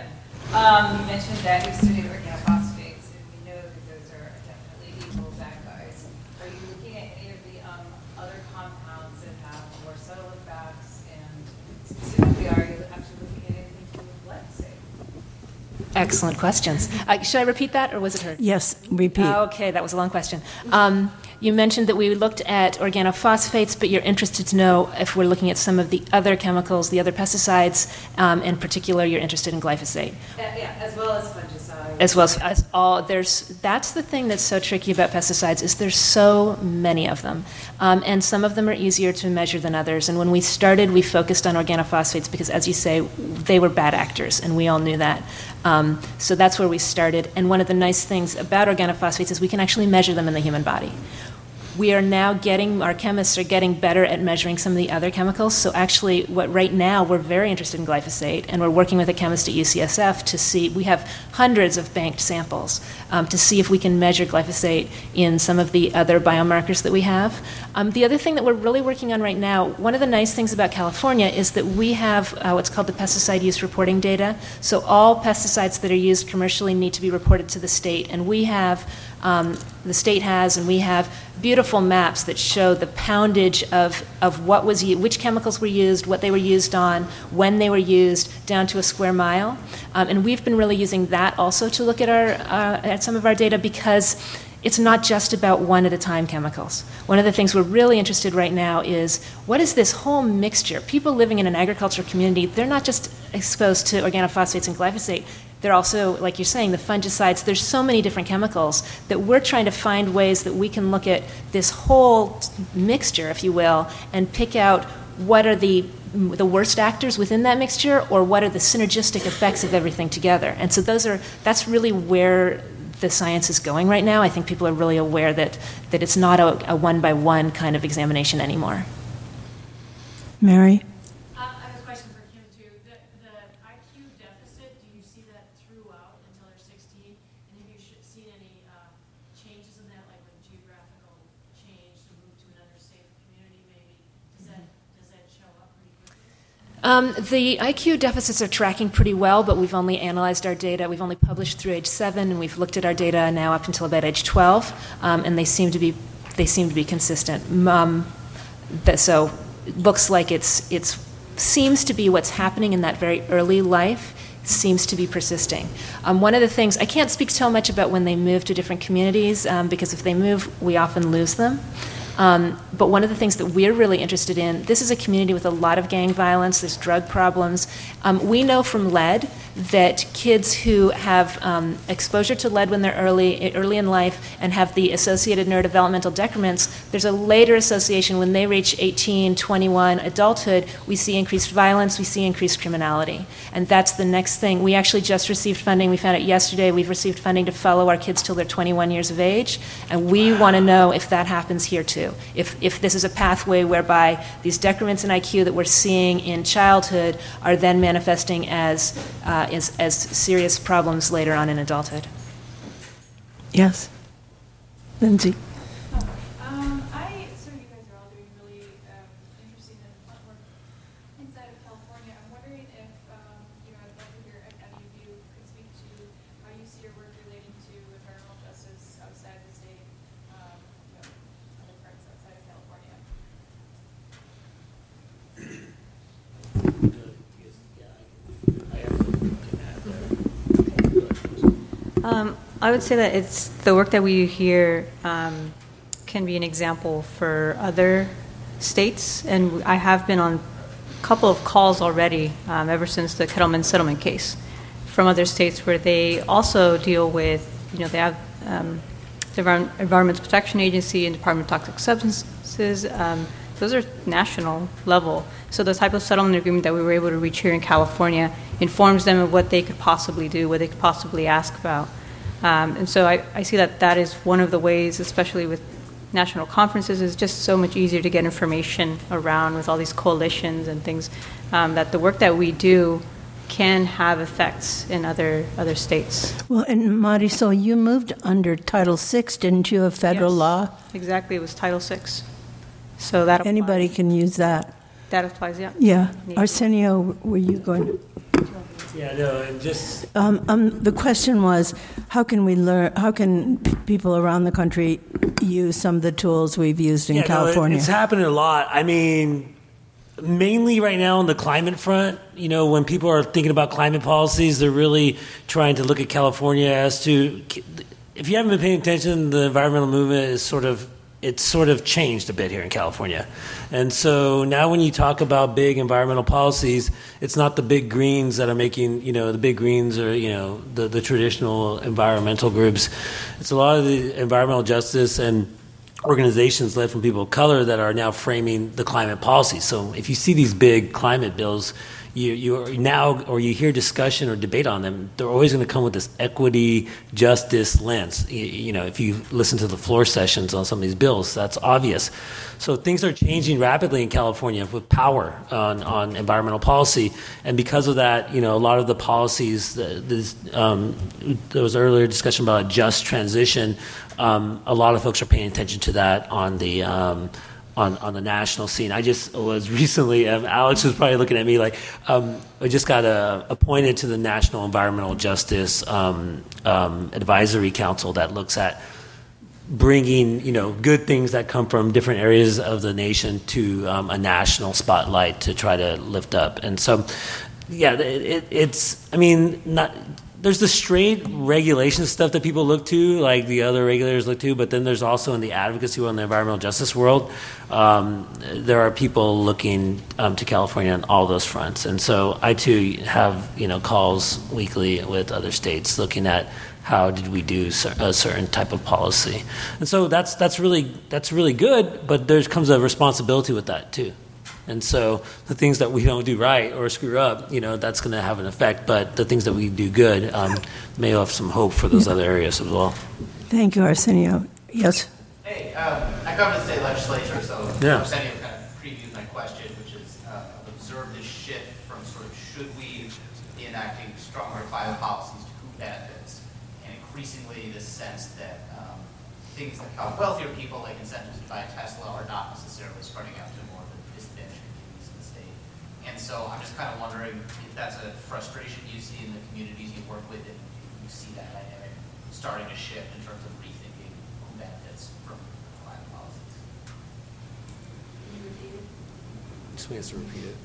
S7: You mentioned that you studied organophosphates, and we know that those are definitely evil bad guys. Are you looking at any of the other compounds that have more subtle effects? And specifically, are you actually looking at anything to do with glyphosate?
S5: Excellent questions. Should I repeat that, or was it her?
S1: Yes, repeat.
S5: Okay, that was a long question. You mentioned that we looked at organophosphates, but you're interested to know if we're looking at some of the other chemicals, the other pesticides. In particular, you're interested in glyphosate.
S7: Yeah, as well as fungicides.
S5: As well as all, that's the thing that's so tricky about pesticides is there's so many of them. And some of them are easier to measure than others. And when we started, we focused on organophosphates because, as you say, they were bad actors, and we all knew that. So that's where we started. And one of the nice things about organophosphates is we can actually measure them in the human body. We are now our chemists are getting better at measuring some of the other chemicals. So actually, right now, we're very interested in glyphosate, and we're working with a chemist at UCSF to see, we have hundreds of banked samples to see if we can measure glyphosate in some of the other biomarkers that we have. The other thing that we're really working on right now, one of the nice things about California is that we have what's called the pesticide use reporting data. So all pesticides that are used commercially need to be reported to the state, and we have the state has, and we have beautiful maps that show the poundage of what was which chemicals were used, what they were used on, when they were used, down to a square mile. And we've been really using that also to look at at some of our data because it's not just about one at a time chemicals. One of the things we're really interested right now is what is this whole mixture? People living in an agricultural community, they're not just exposed to organophosphates and glyphosate. They're also, like you're saying, the fungicides. There's so many different chemicals that we're trying to find ways that we can look at this whole mixture, if you will, and pick out what are the worst actors within that mixture or what are the synergistic effects of everything together. And so that's really where the science is going right now. I think people are really aware that it's not a one-by-one kind of examination anymore.
S1: Mary?
S8: I have a question for Kim, too. The IQ deficit, do you see that throughout until they're 16? And have you seen any changes in that, like with geographical change to move to another safe community, maybe? Does that show up pretty quickly?
S5: The IQ deficits are tracking pretty well, but we've only analyzed our data. We've only published through age 7, and we've looked at our data now up until about age 12, and they seem to be consistent. So it looks like it seems to be what's happening in that very early life seems to be persisting. One of the things, I can't speak so much about when they move to different communities because if they move, we often lose them. But one of the things that we're really interested in, this is a community with a lot of gang violence, there's drug problems. We know from lead that kids who have exposure to lead when they're early in life and have the associated neurodevelopmental decrements, there's a later association when they reach 18, 21, adulthood, we see increased violence, we see increased criminality. And that's the next thing. We actually just received funding, we found out yesterday, we've received funding to follow our kids till they're 21 years of age, and we want to know if that happens here too. If this is a pathway whereby these decrements in IQ that we're seeing in childhood are then manifesting as serious problems later on in adulthood.
S1: Yes. Lindsay?
S8: So you guys are all doing really interesting and fun work inside of California. I'm wondering if, I'd love to hear if any of you could speak to how you see your work relating to environmental justice outside the state, other parts outside of California.
S4: I would say that it's the work that we hear can be an example for other states, and I have been on a couple of calls already ever since the Kettleman settlement case from other states where they also deal with, they have the Environmental Protection Agency and Department of Toxic Substances. Those are national level. So the type of settlement agreement that we were able to reach here in California informs them of what they could possibly do, what they could possibly ask about. And so I see that is one of the ways, especially with national conferences, is just so much easier to get information around with all these coalitions and things, that the work that we do can have effects in other states.
S1: Well, and Marisol, you moved under Title VI, didn't you, of federal
S4: Yes,
S1: law?
S4: Exactly, it was Title VI. So that applies.
S1: Anybody can use that.
S4: That applies, yeah.
S1: Yeah. Arsenio, were you going to?
S2: Yeah, no, and just
S1: The question was, how can we learn? How can people around the country use some of the tools we've used in California?
S2: It's happening a lot. I mean, mainly right now on the climate front. You know, when people are thinking about climate policies, they're really trying to look at California as to. If you haven't been paying attention, the environmental movement is sort of changed a bit here in California. And so now when you talk about big environmental policies, it's not the big greens that are making, the big greens or, the traditional environmental groups. It's a lot of the environmental justice and organizations led from people of color that are now framing the climate policy. So if you see these big climate bills, you hear discussion or debate on them, they're always going to come with this equity, justice lens. If you listen to the floor sessions on some of these bills, that's obvious. So things are changing rapidly in California with power on environmental policy, and because of that, a lot of the policies. There was earlier discussion about a just transition. A lot of folks are paying attention to that on the. On the national scene. I just was recently, Alex was probably looking at me like, I just got appointed to the National Environmental Justice Advisory Council that looks at bringing, good things that come from different areas of the nation to a national spotlight to try to lift up. And so, yeah, there's the straight regulation stuff that people look to, like the other regulators look to, but then there's also in the advocacy world, in the environmental justice world, there are people looking to California on all those fronts. And so I too have, calls weekly with other states looking at how did we do a certain type of policy. And so that's really good, but there comes a responsibility with that too. And so the things that we don't do right or screw up, that's going to have an effect. But the things that we do good may have some hope for those other areas as well.
S1: Thank you, Arsenio. Yes?
S9: Hey, I come to the state legislature, so Arsenio kind of previewed my question, which is I've observed this shift from sort of should we be enacting stronger climate policies to who benefits, and increasingly this sense that things that help wealthier people, like incentives to buy a Tesla, are not necessarily spreading out to more of the disadvantaged communities in the state. And so I'm just kind of wondering if that's a frustration you see in the communities you work with, and you see that dynamic starting to shift in terms of rethinking who benefits from climate policies.
S2: Can you repeat it? Just wants to repeat it.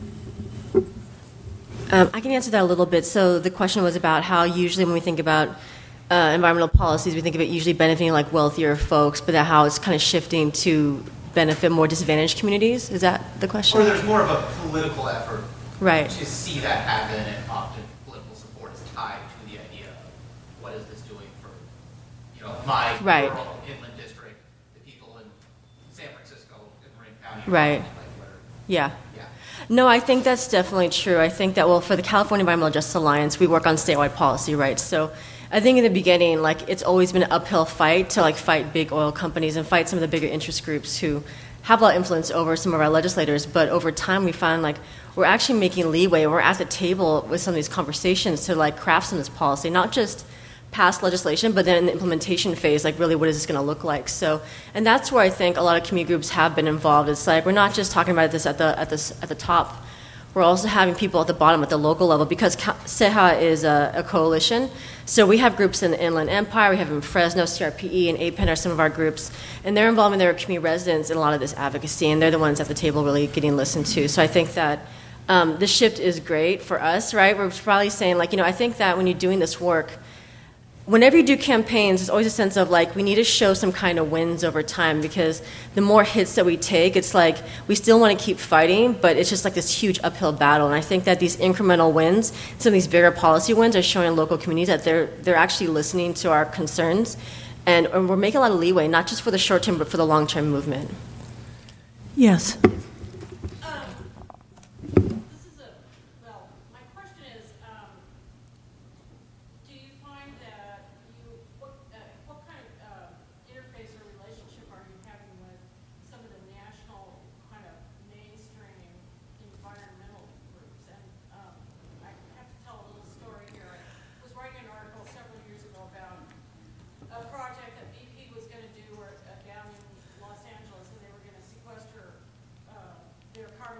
S3: I can answer that a little bit. So the question was about how usually when we think about environmental policies, we think of it usually benefiting like wealthier folks, but how it's kind of shifting to benefit more disadvantaged communities. Is that the question?
S9: Or there's more of a political effort
S3: right.
S9: to see that happen, and often political support is tied to the idea of what is this doing for, my
S3: right.
S9: rural inland district, the people in San Francisco, in Marin County.
S3: Right. Yeah. No, I think that's definitely true. I think that, for the California Environmental Justice Alliance, we work on statewide policy, right? So I think in the beginning, it's always been an uphill fight to, fight big oil companies and fight some of the bigger interest groups who have a lot of influence over some of our legislators. But over time, we found, we're actually making leeway. We're at the table with some of these conversations to, craft some of this policy, not just pass legislation, but then in the implementation phase, really, what is this going to look like? So, and that's where I think a lot of community groups have been involved. It's we're not just talking about this at the top. We're also having people at the bottom, at the local level, because CEJA is a coalition. So we have groups in the Inland Empire, we have in Fresno, CRPE, and APEN are some of our groups, and they're involving their community residents in a lot of this advocacy, and they're the ones at the table really getting listened to. So I think that the shift is great for us, right? We're probably saying, I think that when you're doing this work, whenever you do campaigns, there's always a sense of we need to show some kind of wins over time, because the more hits that we take, it's we still want to keep fighting, but it's just this huge uphill battle. And I think that these incremental wins, some of these bigger policy wins, are showing local communities that they're actually listening to our concerns, and we're making a lot of leeway, not just for the short term, but for the long term movement.
S1: Yes.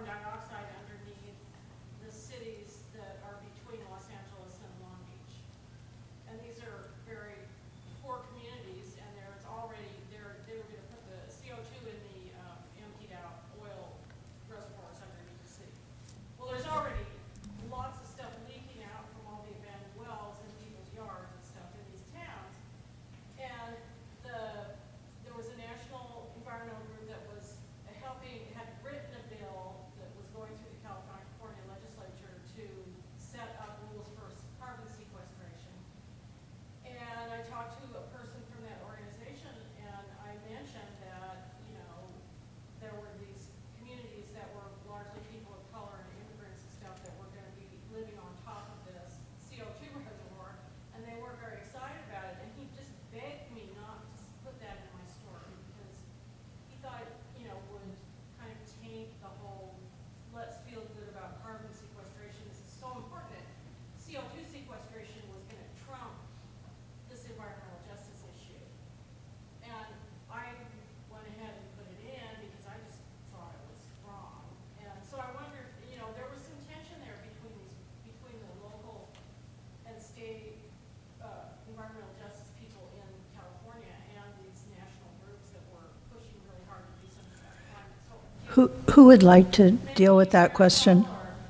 S8: dioxide underneath the cities that are between Los Angeles and Long Beach. And these are very poor communities, and they were going to put the CO2 in the emptied out oil reservoirs underneath the city. Well, there's already lots of stuff leaking out from all the abandoned wells in people's yards and stuff in these towns. And there was a national environmental group that was had written a bill that was going through the California legislature to set up rules for carbon sequestration. And I talked to a person from that organization, and I mentioned that, there were these communities that were largely people of color and immigrants and stuff that were going to be living on top of this CO2 reservoir, and they weren't very excited about it. And he just begged me not to put that in my story because he thought it, would kind of taint the whole let's feel good about carbon sequestration. This is so important. CO2 sequestration was going to trump this environmental justice issue. And I went ahead and put it in because I just thought it was wrong. And so I wondered, there was some tension there between the local and state environmental justice people in California and these national groups that were pushing really hard to do something about climate. So
S1: Who would like to deal with that question?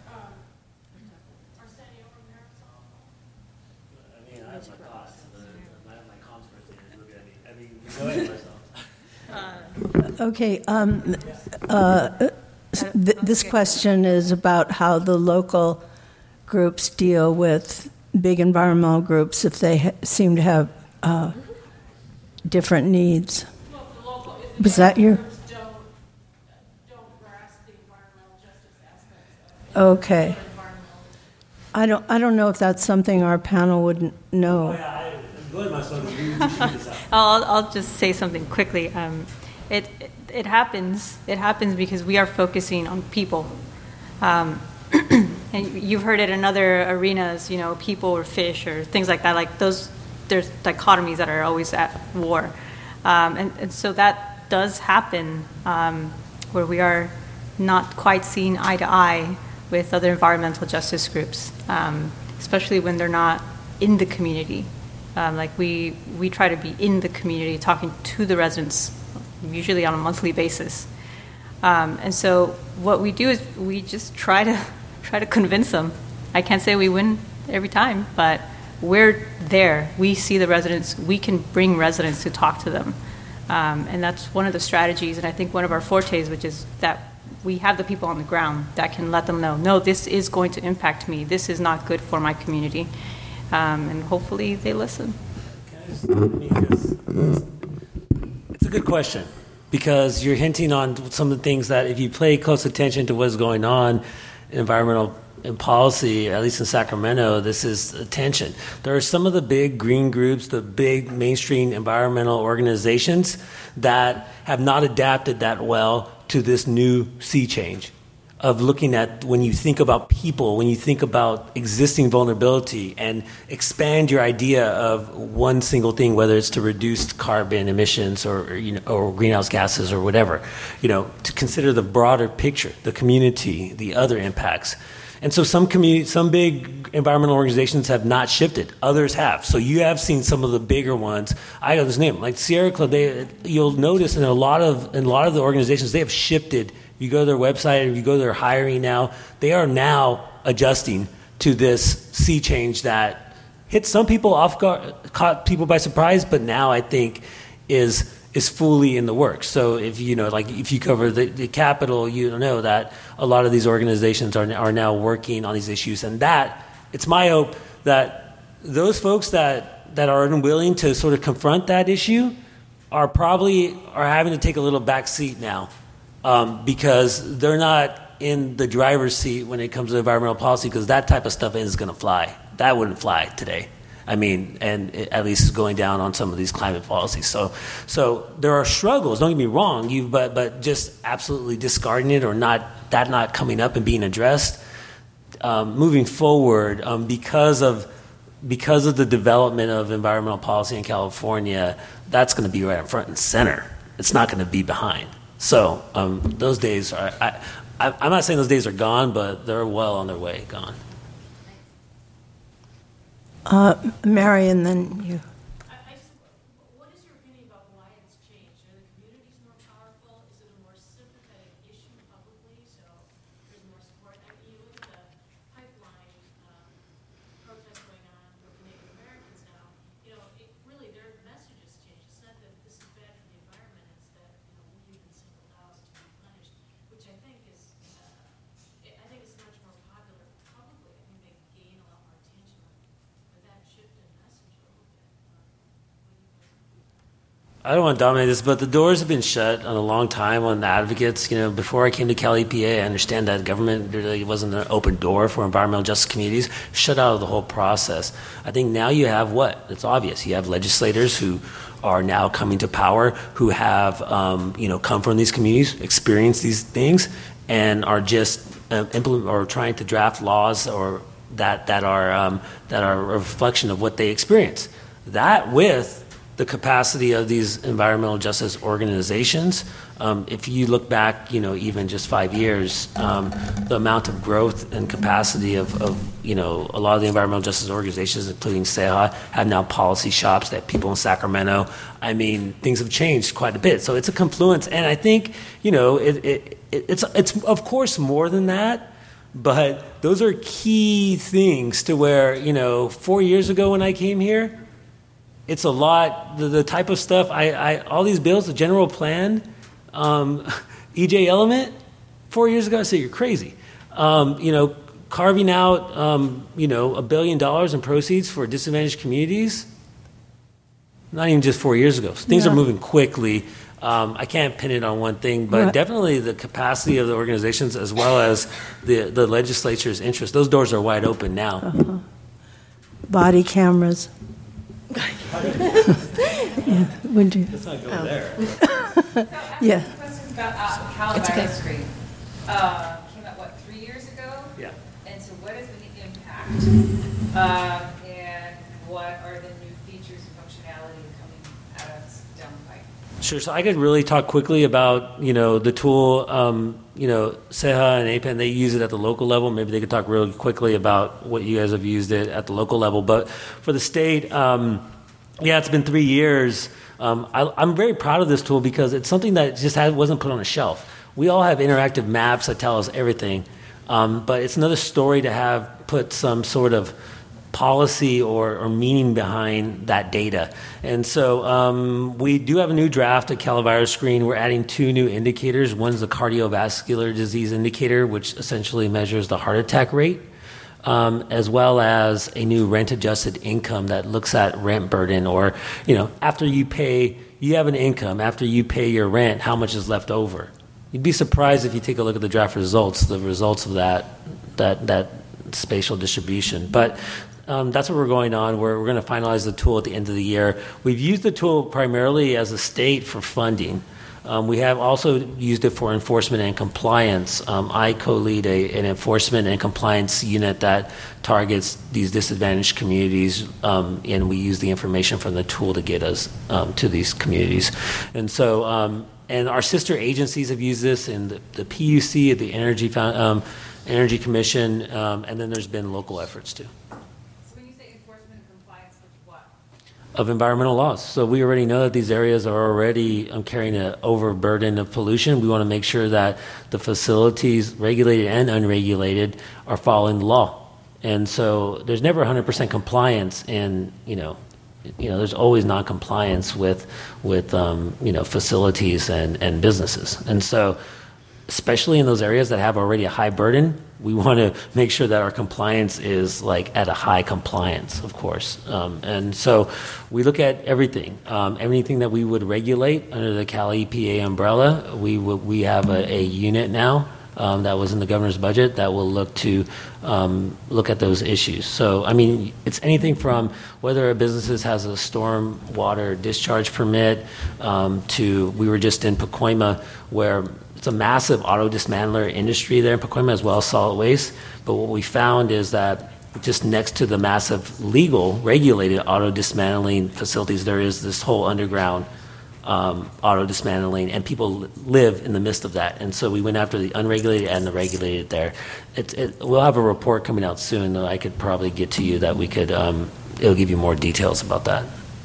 S8: Arsenio or Marisol?
S2: I mean, I have my thoughts. I have my conspiracy. Look at me. I mean, go ahead, myself.
S1: Okay. This question is about how the local groups deal with big environmental groups if they seem to have different needs.
S8: Well, if the local,
S1: Was that your?
S8: groups don't grasp the environmental justice aspects of
S1: Okay.
S8: environmental.
S1: I don't know if that's something our panel would know.
S2: Oh, yeah, go ahead, myself. You shoot this out.
S4: I'll just say something quickly. It happens. It happens because we are focusing on people. And you've heard it in other arenas, people or fish or things like that. Like those, there's dichotomies that are always at war. And so that does happen where we are not quite seeing eye to eye with other environmental justice groups, especially when they're not in the community. Like we try to be in the community, talking to the residents, usually on a monthly basis. And so what we do is we just try to convince them. I can't say we win every time, but we're there. We see the residents. We can bring residents to talk to them. And that's one of the strategies, and I think one of our fortes, which is that we have the people on the ground that can let them know, no, this is going to impact me. This is not good for my community. And hopefully they listen.
S2: It's a good question because you're hinting on some of the things that if you pay close attention to what's going on in environmental policy, at least in Sacramento, this is attention. There are some of the big green groups, the big mainstream environmental organizations that have not adapted that well to this new sea change of looking at when you think about people, when you think about existing vulnerability and expand your idea of one single thing, whether it's to reduce carbon emissions or greenhouse gases or whatever, to consider the broader picture, the community, the other impacts. And so some big environmental organizations have not shifted. Others have. So you have seen some of the bigger ones. I know this name, like Sierra Club. You'll notice in a lot of the organizations they have shifted. You go to their website, if you go to their hiring now, they are now adjusting to this sea change that hit some people off guard, caught people by surprise, but now I think is fully in the works. So if you cover the Capitol, you know that a lot of these organizations are now working on these issues, and that it's my hope that those folks that are unwilling to sort of confront that issue are having to take a little back seat now. Because they're not in the driver's seat when it comes to environmental policy, because that type of stuff isn't going to fly. That wouldn't fly today. I mean, and at least it's going down on some of these climate policies. So there are struggles. Don't get me wrong. But just absolutely discarding it or not coming up and being addressed, moving forward because of the development of environmental policy in California, that's going to be right in front and center. It's not going to be behind. So those days are. I'm not saying those days are gone, but they're well on their way gone.
S1: Mary, and then you.
S8: What is your opinion about why it's changed? Are the communities more powerful? Is it a more sympathetic issue publicly, so there's more support? I mean, you look at the pipeline protests going on with Native Americans now. Really, their message has changed. It's not that this is bad for the environment; it's that we've been singled out to be punished, which I think is much more popular publicly. I think they gain a lot more attention with that shift in message a little bit.
S2: I don't want to dominate this, but the doors have been shut on a long time on the advocates. Before I came to Cal EPA, I understand that government really wasn't an open door for environmental justice communities, shut out of the whole process. I think now you have what? It's obvious. You have legislators who are now coming to power, who have come from these communities, experienced these things, and are just implement or trying to draft laws or that are a reflection of what they experience. That with the capacity of these environmental justice organizations, if you look back, even just 5 years, the amount of growth and capacity of a lot of the environmental justice organizations, including CEJA, have now policy shops that people in Sacramento. I mean, things have changed quite a bit. So it's a confluence, and I think it's of course more than that. But those are key things to where 4 years ago when I came here, it's a lot. The type of stuff all these bills, the general plan, EJ Element, 4 years ago I said you're crazy. Carving out $1 billion in proceeds for disadvantaged communities. Not even just 4 years ago. Things are moving quickly. I can't pin it on one thing, but definitely the capacity of the organizations as well as the legislature's interest. Those doors are wide open now.
S1: Uh-huh. Body cameras. Would you?
S2: Let's not go there.
S1: Yeah.
S7: Question about Calaveras Street. Came out, 3 years ago?
S2: Yeah.
S7: And so what has been the impact? And what are the new features and functionality coming at us down the pike?
S2: Sure. So I could really talk quickly about, the tool, CEJA and APEN, they use it at the local level. Maybe they could talk really quickly about what you guys have used it at the local level. But for the state, it's been 3 years. I'm very proud of this tool because it's something that just wasn't put on a shelf. We all have interactive maps that tell us everything. But it's another story to have put some sort of policy or meaning behind that data. And so we do have a new draft at Calaveras Screen. We're adding 2 new indicators. One's the cardiovascular disease indicator, which essentially measures the heart attack rate, as well as a new rent-adjusted income that looks at rent burden or, after you have an income, after you pay your rent, how much is left over. You'd be surprised if you take a look at the draft results, the results of that spatial distribution. But that's what we're going on. We're going to finalize the tool at the end of the year. We've used the tool primarily as a state for funding. We have also used it for enforcement and compliance. I co-lead an enforcement and compliance unit that targets these disadvantaged communities, and we use the information from the tool to get us to these communities. And so, and our sister agencies have used this in the PUC, the Energy Commission, and then there's been local efforts too. Of environmental laws. So we already know that these areas are already carrying an overburden of pollution. We want to make sure that the facilities, regulated and unregulated, are following the law. And so there's never 100% compliance, and there's always non-compliance with facilities and businesses. And so, especially in those areas that have already a high burden, we want to make sure that our compliance is at a high compliance, of course. And so we look at everything. Anything that we would regulate under the Cal EPA umbrella, we have a unit now that was in the governor's budget that will look at those issues. So, it's anything from whether a business has a storm water discharge permit to, we were just in Pacoima where it's a massive auto dismantler industry there in Pacoima as well as solid waste. But what we found is that just next to the massive legal regulated auto dismantling facilities, there is this whole underground auto dismantling, and people live in the midst of that. And so we went after the unregulated and the regulated there. We'll have a report coming out soon that I could probably get to you that we could, it'll give you more details about that.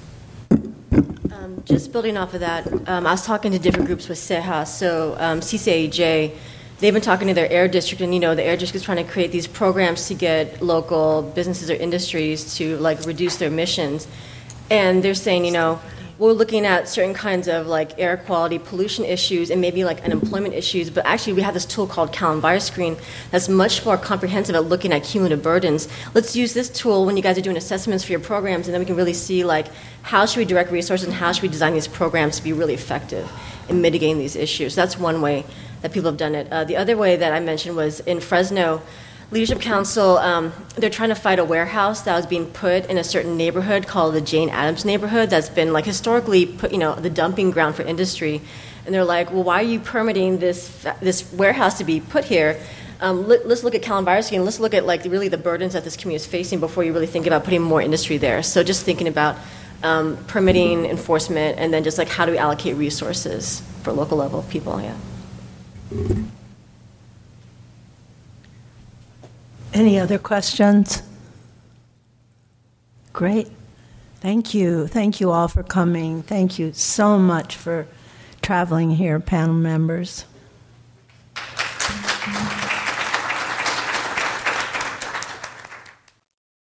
S3: Just building off of that, I was talking to different groups with CEJA. So CCAJ, they've been talking to their air district, and the air district is trying to create these programs to get local businesses or industries to reduce their emissions. And they're saying, we're looking at certain kinds of air quality, pollution issues, and maybe unemployment issues. But actually, we have this tool called CalEnviroScreen that's much more comprehensive at looking at cumulative burdens. Let's use this tool when you guys are doing assessments for your programs, and then we can really see how should we direct resources and how should we design these programs to be really effective in mitigating these issues. That's one way that people have done it. The other way that I mentioned was in Fresno. Leadership Council, they're trying to fight a warehouse that was being put in a certain neighborhood called the Jane Addams neighborhood that's been historically put, the dumping ground for industry. And they're like, well, why are you permitting this warehouse to be put here? Let's look at CalEnviroScreen. Let's look at really the burdens that this community is facing before you really think about putting more industry there. So just thinking about permitting, enforcement, and then just how do we allocate resources for local level people, yeah.
S1: Any other questions? Great. Thank you. Thank you all for coming. Thank you so much for traveling here, panel members.